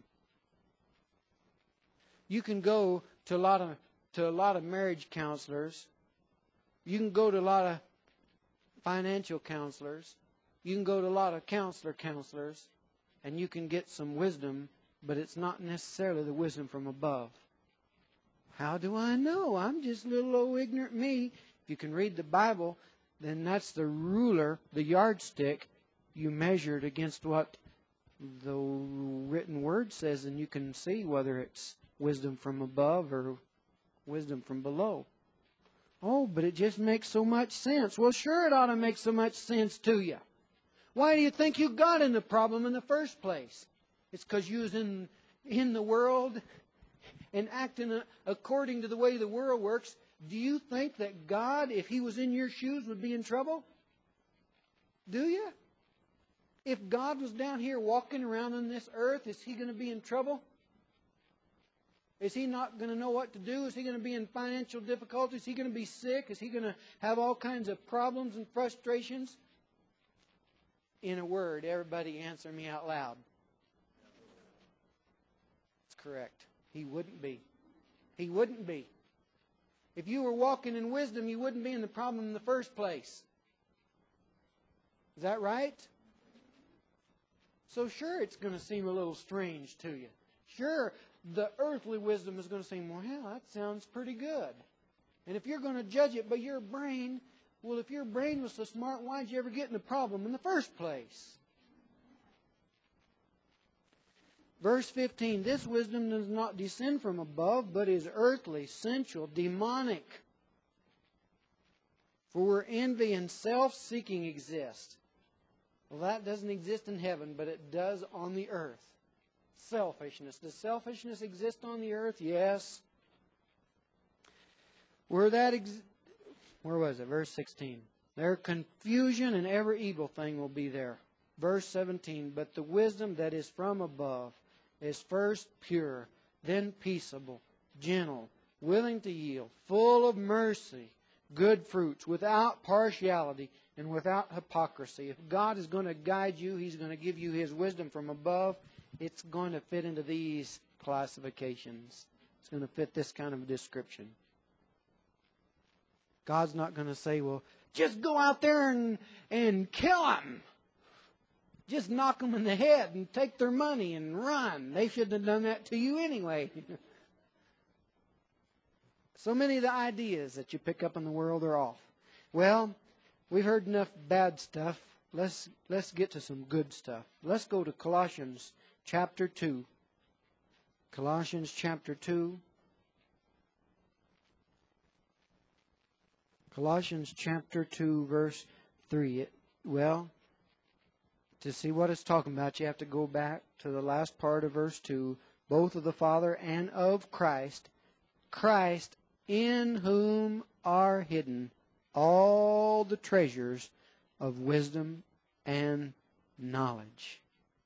You can go to a lot of marriage counselors. You can go to a lot of financial counselors. You can go to a lot of counselors, and you can get some wisdom, but it's not necessarily the wisdom from above. How do I know? I'm just little old ignorant me. If you can read the Bible, then that's the ruler, the yardstick. You measure it against what the written word says, and you can see whether it's wisdom from above or wisdom from below. Oh, but it just makes so much sense. Well, sure, it ought to make so much sense to you. Why do you think you got in the problem in the first place? It's because you was in the world and acting according to the way the world works. Do you think that God, if He was in your shoes, would be in trouble? Do you? If God was down here walking around on this earth, is He going to be in trouble? Is He not going to know what to do? Is He going to be in financial difficulties? Is He going to be sick? Is He going to have all kinds of problems and frustrations? In a word, everybody answer me out loud. correct. He wouldn't be. He wouldn't be. If you were walking in wisdom, you wouldn't be in the problem in the first place. Is that right? So sure, it's going to seem a little strange to you. Sure, the earthly wisdom is going to seem, well, that sounds pretty good. And if you're going to judge it by your brain, well, if your brain was so smart, why'd you ever get in the problem in the first place? Verse 15, this wisdom does not descend from above, but is earthly, sensual, demonic. For where envy and self-seeking exist. Well, that doesn't exist in heaven, but it does on the earth. Selfishness. Does selfishness exist on the earth? Yes. Where was it? Verse 16. Their confusion and every evil thing will be there. Verse 17. But the wisdom that is from above is first pure, then peaceable, gentle, willing to yield, full of mercy, good fruits, without partiality and without hypocrisy. If God is going to guide you, He's going to give you His wisdom from above. It's going to fit into these classifications. It's going to fit this kind of description. God's not going to say, well, just go out there and kill them. Just knock them in the head and take their money and run. They shouldn't have done that to you anyway. So many of the ideas that you pick up in the world are off. Well, we've heard enough bad stuff. Let's get to some good stuff. Let's go to Colossians chapter 2. Colossians chapter 2. Colossians chapter 2, verse 3. To see what it's talking about, you have to go back to the last part of verse 2. Both of the Father and of Christ. Christ, in whom are hidden all the treasures of wisdom and knowledge.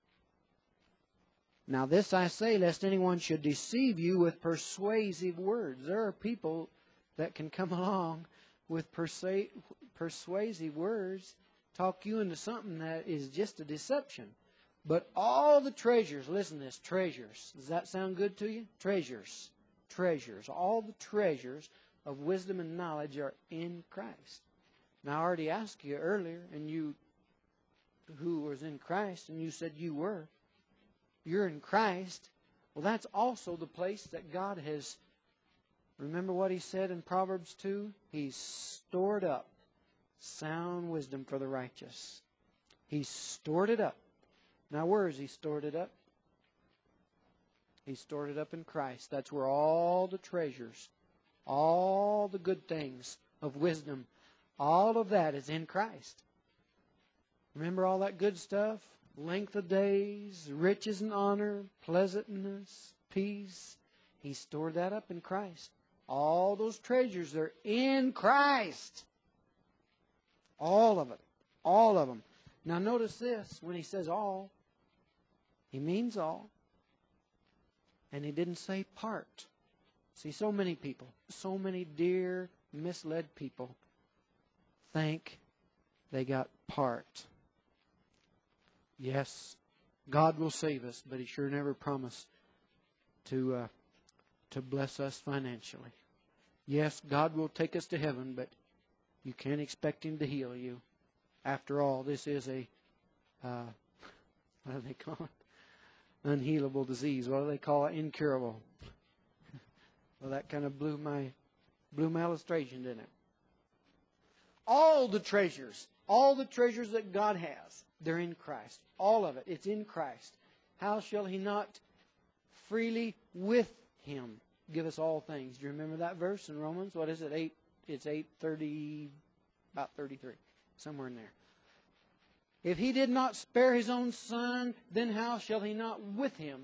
Now this I say, lest anyone should deceive you with persuasive words. There are people that can come along with persuasive words, talk you into something that is just a deception. But all the treasures, listen to this, treasures. Does that sound good to you? Treasures. Treasures. All the treasures of wisdom and knowledge are in Christ. Now I already asked you earlier, and you who was in Christ, and you said you were. You're in Christ. Well, that's also the place that God has, remember what He said in Proverbs 2? He's stored up sound wisdom for the righteous. He's stored it up. Now where has He stored it up? He stored it up in Christ. That's where all the treasures, all the good things of wisdom, all of that is in Christ. Remember all that good stuff? Length of days, riches and honor, pleasantness, peace. He stored that up in Christ. All those treasures are in Christ. All of it. All of them. Now notice this. When He says all, He means all. And He didn't say part. See, so many people, so many dear, misled people think they got part. Yes, God will save us, but He sure never promised to bless us financially. Yes, God will take us to heaven, but you can't expect Him to heal you. After all, this is a, what do they call it? Unhealable disease. What do they call it? Incurable. Well, that kind of blew my illustration, didn't it? All the treasures that God has, they're in Christ. All of it. It's in Christ. How shall He not freely with Him give us all things? Do you remember that verse in Romans? What is it? It's 8:30, about 33, somewhere in there. If He did not spare His own Son, then how shall He not with Him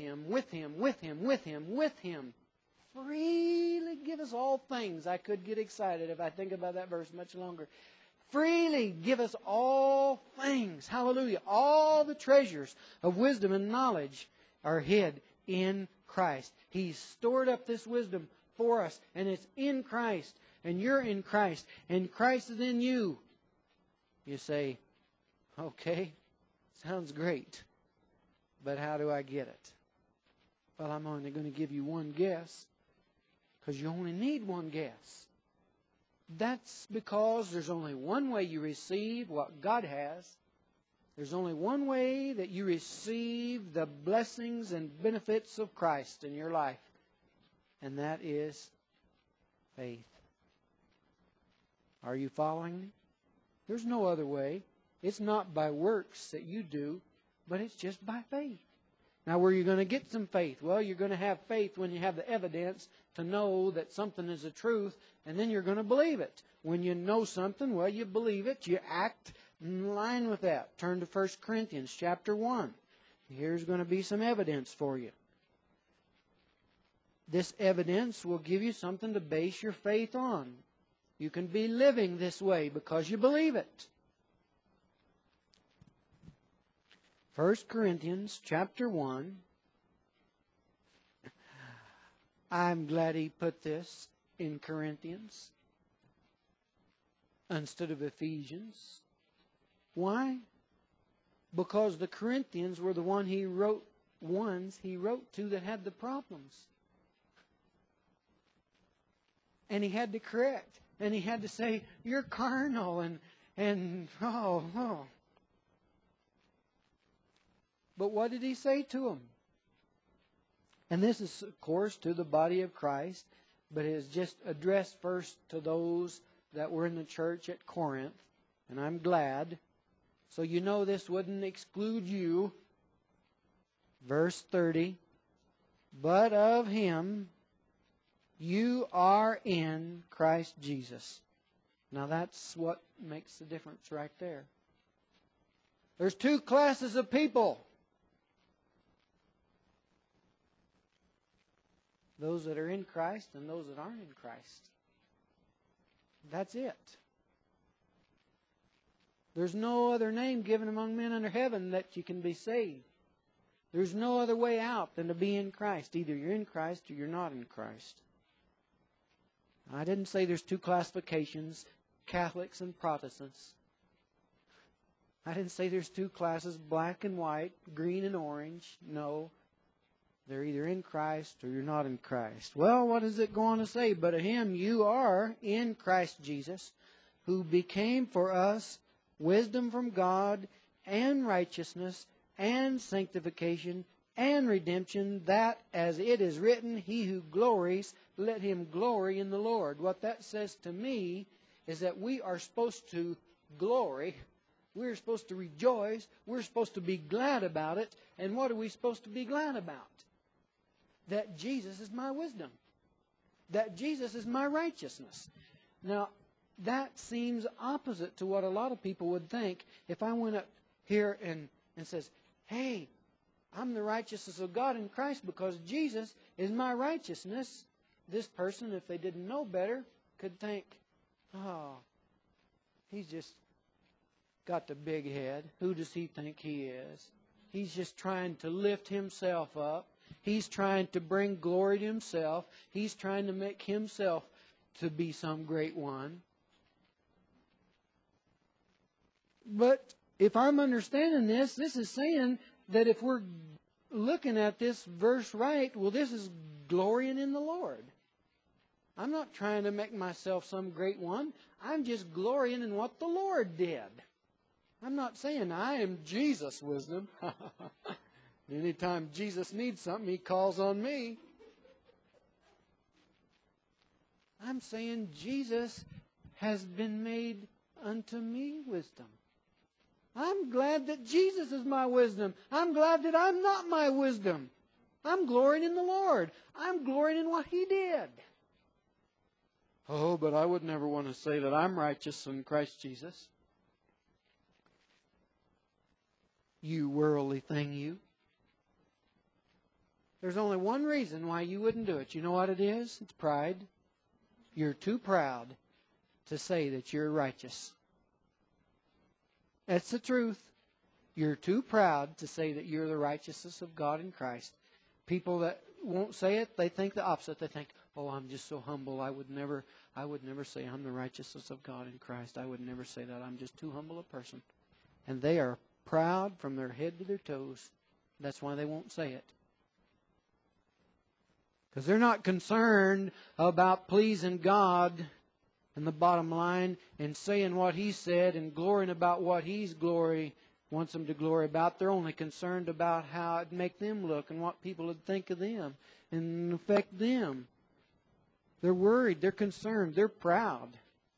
freely give us all things? I could get excited if I think about that verse much longer. Freely give us all things. Hallelujah. All the treasures of wisdom and knowledge are hid in Christ. He's stored up this wisdom for us, and it's in Christ, and you're in Christ, and Christ is in you. You say, okay, sounds great, but how do I get it? Well, I'm only going to give you one guess because you only need one guess. That's because there's only one way you receive what God has. There's only one way that you receive the blessings and benefits of Christ in your life, and that is faith. Are you following me? There's no other way. It's not by works that you do, but it's just by faith. Now, where are you going to get some faith? Well, you're going to have faith when you have the evidence to know that something is the truth, and then you're going to believe it. When you know something, well, you believe it. You act in line with that. Turn to 1 Corinthians chapter 1. Here's going to be some evidence for you. This evidence will give you something to base your faith on. You can be living this way because you believe it. 1 Corinthians chapter 1. I'm glad he put this in Corinthians instead of Ephesians. Why? Because the Corinthians were the ones he wrote to that had the problems. And he had to correct. And he had to say, you're carnal and oh. But what did he say to them? And this is, of course, to the body of Christ, but it is just addressed first to those that were in the church at Corinth. And I'm glad. So you know this wouldn't exclude you. Verse 30. But of Him you are in Christ Jesus. Now that's what makes the difference right there. There's two classes of people. Those that are in Christ and those that aren't in Christ. That's it. There's no other name given among men under heaven that you can be saved. There's no other way out than to be in Christ. Either you're in Christ or you're not in Christ. I didn't say there's two classifications, Catholics and Protestants. I didn't say there's two classes, black and white, green and orange. No. They're either in Christ or you're not in Christ. Well, what does it go on to say? But of Him you are in Christ Jesus, who became for us wisdom from God and righteousness and sanctification and redemption, that as it is written, he who glories, let him glory in the Lord. What that says to me is that we are supposed to glory. We're supposed to rejoice. We're supposed to be glad about it. And what are we supposed to be glad about? That Jesus is my wisdom. That Jesus is my righteousness. Now, that seems opposite to what a lot of people would think if I went up here and says, hey, I'm the righteousness of God in Christ because Jesus is my righteousness. This person, if they didn't know better, could think, oh, he's just got the big head. Who does he think he is? He's just trying to lift himself up. He's trying to bring glory to himself. He's trying to make himself to be some great one. But if I'm understanding this, this is saying that if we're looking at this verse right, well, this is glorying in the Lord. I'm not trying to make myself some great one. I'm just glorying in what the Lord did. I'm not saying I am Jesus' wisdom. Anytime Jesus needs something, He calls on me. I'm saying Jesus has been made unto me wisdom. I'm glad that Jesus is my wisdom. I'm glad that I'm not my wisdom. I'm glorying in the Lord. I'm glorying in what He did. Oh, but I would never want to say that I'm righteous in Christ Jesus. You worldly thing, you. There's only one reason why you wouldn't do it. You know what it is? It's pride. You're too proud to say that you're righteous. That's the truth. You're too proud to say that you're the righteousness of God in Christ. People that won't say it, they think the opposite. They think, oh, I'm just so humble. I would never say I'm the righteousness of God in Christ. I would never say that. I'm just too humble a person. And they are proud from their head to their toes. That's why they won't say it. Because they're not concerned about pleasing God in the bottom line and saying what He said and glorying about what He's wants them to glory about. They're only concerned about how it'd make them look and what people would think of them and affect them. They're worried. They're concerned. They're proud.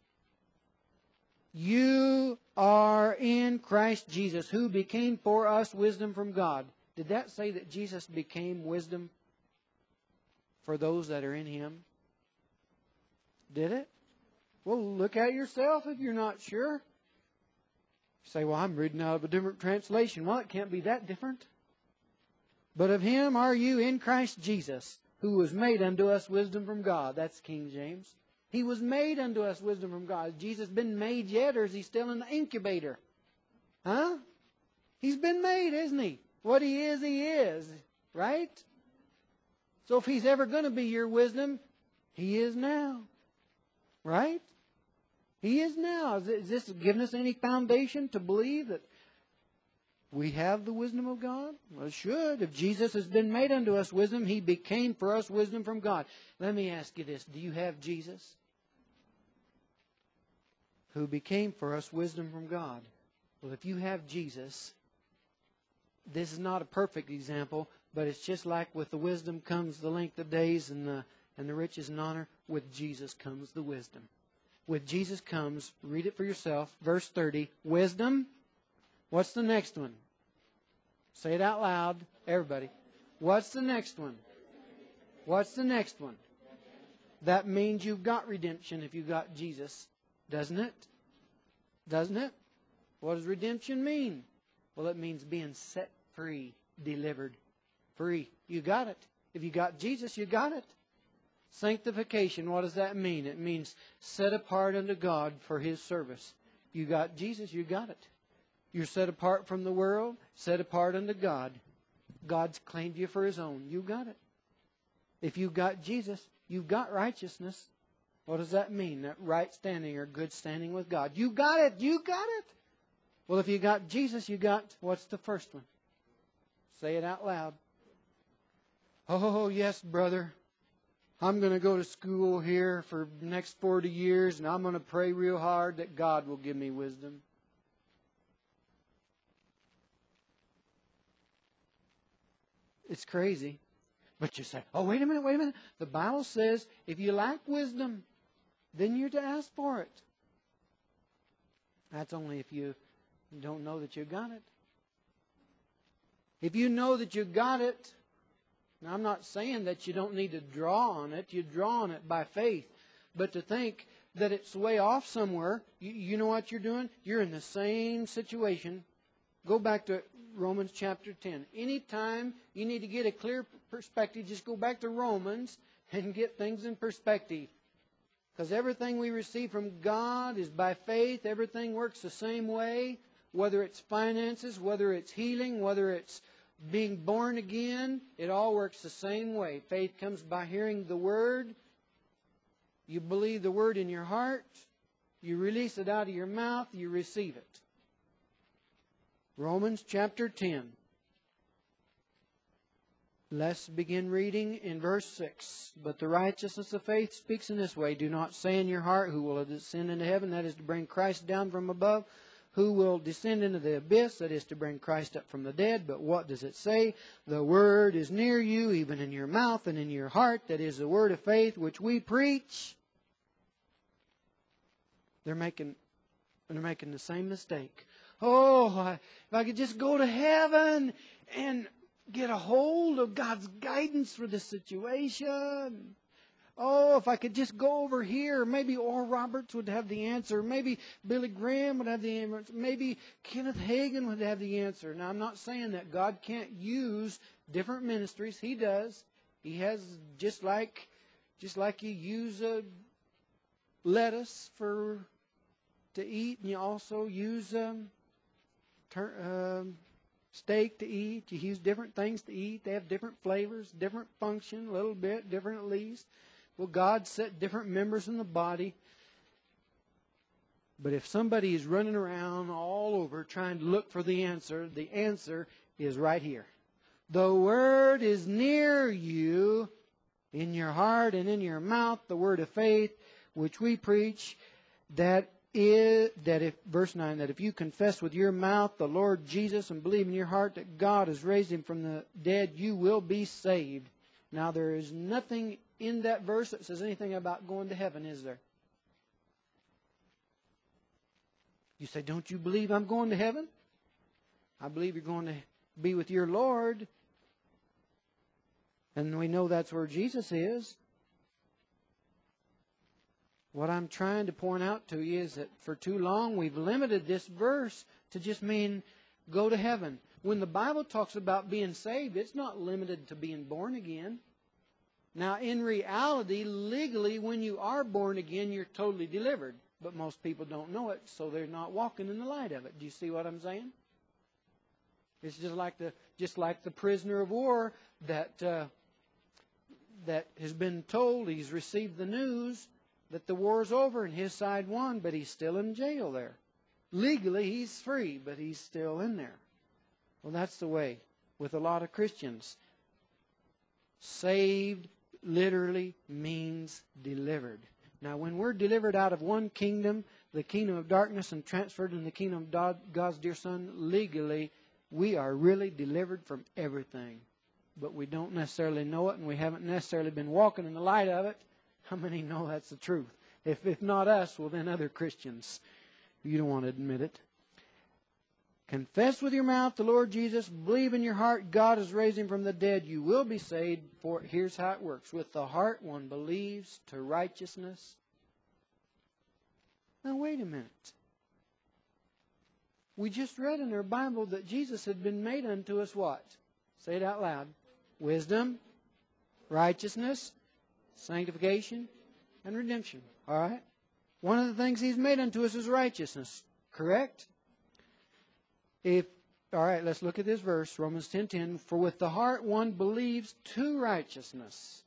You are in Christ Jesus, who became for us wisdom from God. Did that say that Jesus became wisdom for those that are in Him? Did it? Well, look at yourself if you're not sure. You say, well, I'm reading out of a different translation. Well, it can't be that different. But of Him are you in Christ Jesus, who was made unto us wisdom from God. That's King James. He was made unto us wisdom from God. Has Jesus been made yet, or is He still in the incubator? Huh? He's been made, isn't He? What He is, right? So if He's ever going to be your wisdom, He is now. Right? He is now. Is this giving us any foundation to believe that we have the wisdom of God? Well, it should. If Jesus has been made unto us wisdom, He became for us wisdom from God. Let me ask you this. Do you have Jesus? Who became for us wisdom from God. Well, if you have Jesus, this is not a perfect example, but it's just like with the wisdom comes the length of days and the riches and honor. With Jesus comes the wisdom. With Jesus comes, read it for yourself, verse 30, wisdom. What's the next one? Say it out loud, everybody. What's the next one? What's the next one? That means you've got redemption if you've got Jesus, doesn't it? Doesn't it? What does redemption mean? Well, it means being set free, delivered, free. You got it. If you got Jesus, you got it. Sanctification, what does that mean? It means set apart unto God for His service. You got Jesus, you got it. You're set apart from the world, set apart unto God. God's claimed you for His own. You got it. If you got Jesus, you've got righteousness. What does that mean? That right standing or good standing with God. You got it. You got it. Well, if you got Jesus, you got, what's the first one? Say it out loud. Oh, yes, brother. I'm going to go to school here for the next 40 years, and I'm going to pray real hard that God will give me wisdom. It's crazy. But you say, oh, wait a minute. The Bible says if you lack wisdom, then you're to ask for it. That's only if you don't know that you got it. If you know that you got it, now, I'm not saying that you don't need to draw on it. You draw on it by faith. But to think that it's way off somewhere, you know what you're doing? You're in the same situation. Go back to Romans chapter 10. Anytime you need to get a clear perspective, just go back to Romans and get things in perspective. Because everything we receive from God is by faith. Everything works the same way. Whether it's finances, whether it's healing, whether it's being born again, it all works the same way. Faith comes by hearing the Word. You believe the Word in your heart. You release it out of your mouth. You receive it. Romans chapter 10. Let's begin reading in verse 6. But the righteousness of faith speaks in this way. Do not say in your heart, who will ascend into heaven? That is to bring Christ down from above. Who will descend into the abyss? That is to bring Christ up from the dead. But what does it say? The word is near you, even in your mouth and in your heart. That is the word of faith which we preach. They're making the same mistake. Oh, if I could just go to heaven and get a hold of God's guidance for the situation. Oh, if I could just go over here, maybe Oral Roberts would have the answer. Maybe Billy Graham would have the answer. Maybe Kenneth Hagin would have the answer. Now, I'm not saying that God can't use different ministries. He does. He has, just like you use a lettuce to eat, and you also use steak to eat. You use different things to eat. They have different flavors, different function, a little bit, different at least. Well, God set different members in the body. But if somebody is running around all over trying to look for the answer is right here. The word is near you, in your heart and in your mouth the word of faith, which we preach, that if, verse 9, that if you confess with your mouth the Lord Jesus and believe in your heart that God has raised Him from the dead, you will be saved. Now, there is nothing in that verse that says anything about going to heaven, is there? You say, don't you believe I'm going to heaven? I believe you're going to be with your Lord. And we know that's where Jesus is. What I'm trying to point out to you is that for too long we've limited this verse to just mean go to heaven. When the Bible talks about being saved, it's not limited to being born again. Now, in reality, legally, when you are born again, you're totally delivered. But most people don't know it, so they're not walking in the light of it. Do you see what I'm saying? It's just like the prisoner of war that has been told, he's received the news that the war's over and his side won, but he's still in jail there. Legally, he's free, but he's still in there. Well, that's the way with a lot of Christians. Saved literally means delivered. Now, when we're delivered out of one kingdom, the kingdom of darkness, and transferred in the kingdom of God's dear Son, legally, we are really delivered from everything. But we don't necessarily know it, and we haven't necessarily been walking in the light of it. How many know that's the truth? If not us, well, then other Christians. You don't want to admit it. Confess with your mouth the Lord Jesus. Believe in your heart God has raised Him from the dead. You will be saved. For here's how it works. With the heart one believes to righteousness. Now wait a minute. We just read in our Bible that Jesus had been made unto us what? Say it out loud. Wisdom, righteousness, sanctification, and redemption. All right? One of the things He's made unto us is righteousness. Correct? All right, let's look at this verse, Romans 10:10. For with the heart one believes to righteousness.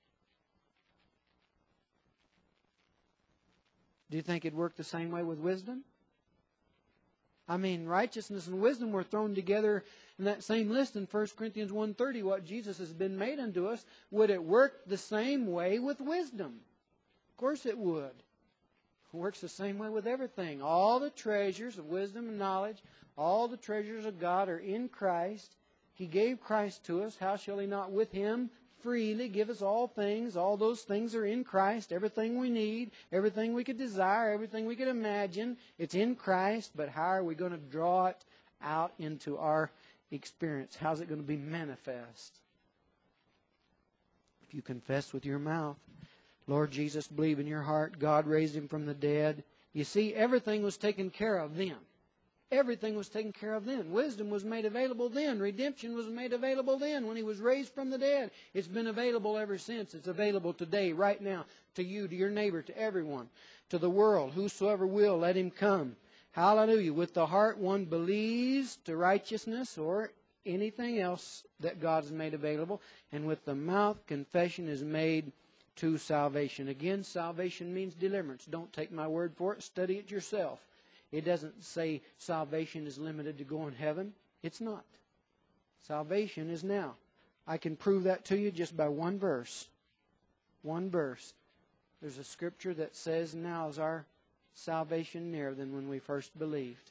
Do you think it'd work the same way with wisdom? I mean, righteousness and wisdom were thrown together in that same list in 1 Corinthians 1:30, what Jesus has been made unto us. Would it work the same way with wisdom? Of course it would. It works the same way with everything. All the treasures of wisdom and knowledge, all the treasures of God are in Christ. He gave Christ to us. How shall He not with Him freely give us all things? All those things are in Christ. Everything we need, everything we could desire, everything we could imagine, it's in Christ. But how are we going to draw it out into our experience? How's it going to be manifest? If you confess with your mouth, Lord Jesus, believe in your heart, God raised Him from the dead. You see, everything was taken care of then. Everything was taken care of then. Wisdom was made available then. Redemption was made available then when He was raised from the dead. It's been available ever since. It's available today, right now, to you, to your neighbor, to everyone, to the world. Whosoever will, let him come. Hallelujah. With the heart one believes to righteousness or anything else that God has made available. And with the mouth, confession is made to salvation. Again, salvation means deliverance. Don't take my word for it. Study it yourself. It doesn't say salvation is limited to going to heaven. It's not. Salvation is now. I can prove that to you just by one verse. One verse. There's a scripture that says, now is our salvation nearer than when we first believed.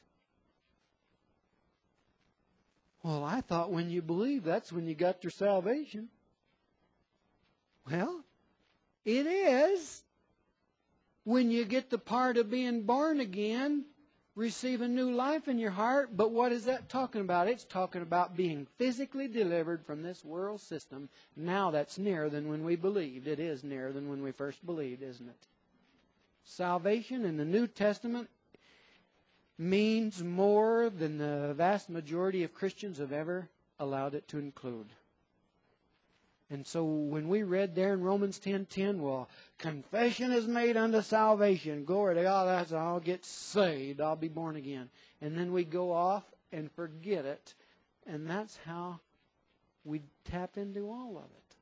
Well, I thought when you believe, that's when you got your salvation. Well, it is. When you get the part of being born again, receive a new life in your heart. But what is that talking about? It's talking about being physically delivered from this world system. Now that's nearer than when we believed. It is nearer than when we first believed, isn't it? Salvation in the New Testament means more than the vast majority of Christians have ever allowed it to include. And so when we read there in Romans 10:10, well, confession is made unto salvation. Glory to God, that's I'll get saved. I'll be born again. And then we go off and forget it. And that's how we tap into all of it.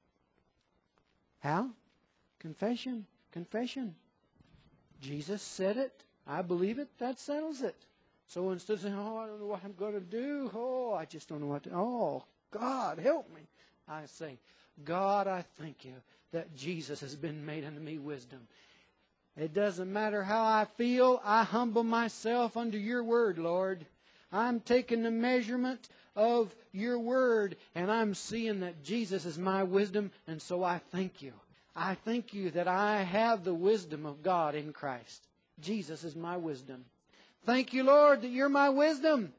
How? Confession. Confession. Jesus said it. I believe it. That settles it. So instead of saying, oh, I don't know what I'm going to do. Oh, I just don't know what to. Oh, God, help me. I say, God, I thank you that Jesus has been made unto me wisdom. It doesn't matter how I feel. I humble myself under your word, Lord. I'm taking the measurement of your word, and I'm seeing that Jesus is my wisdom, and so I thank you. I thank you that I have the wisdom of God in Christ. Jesus is my wisdom. Thank you, Lord, that you're my wisdom.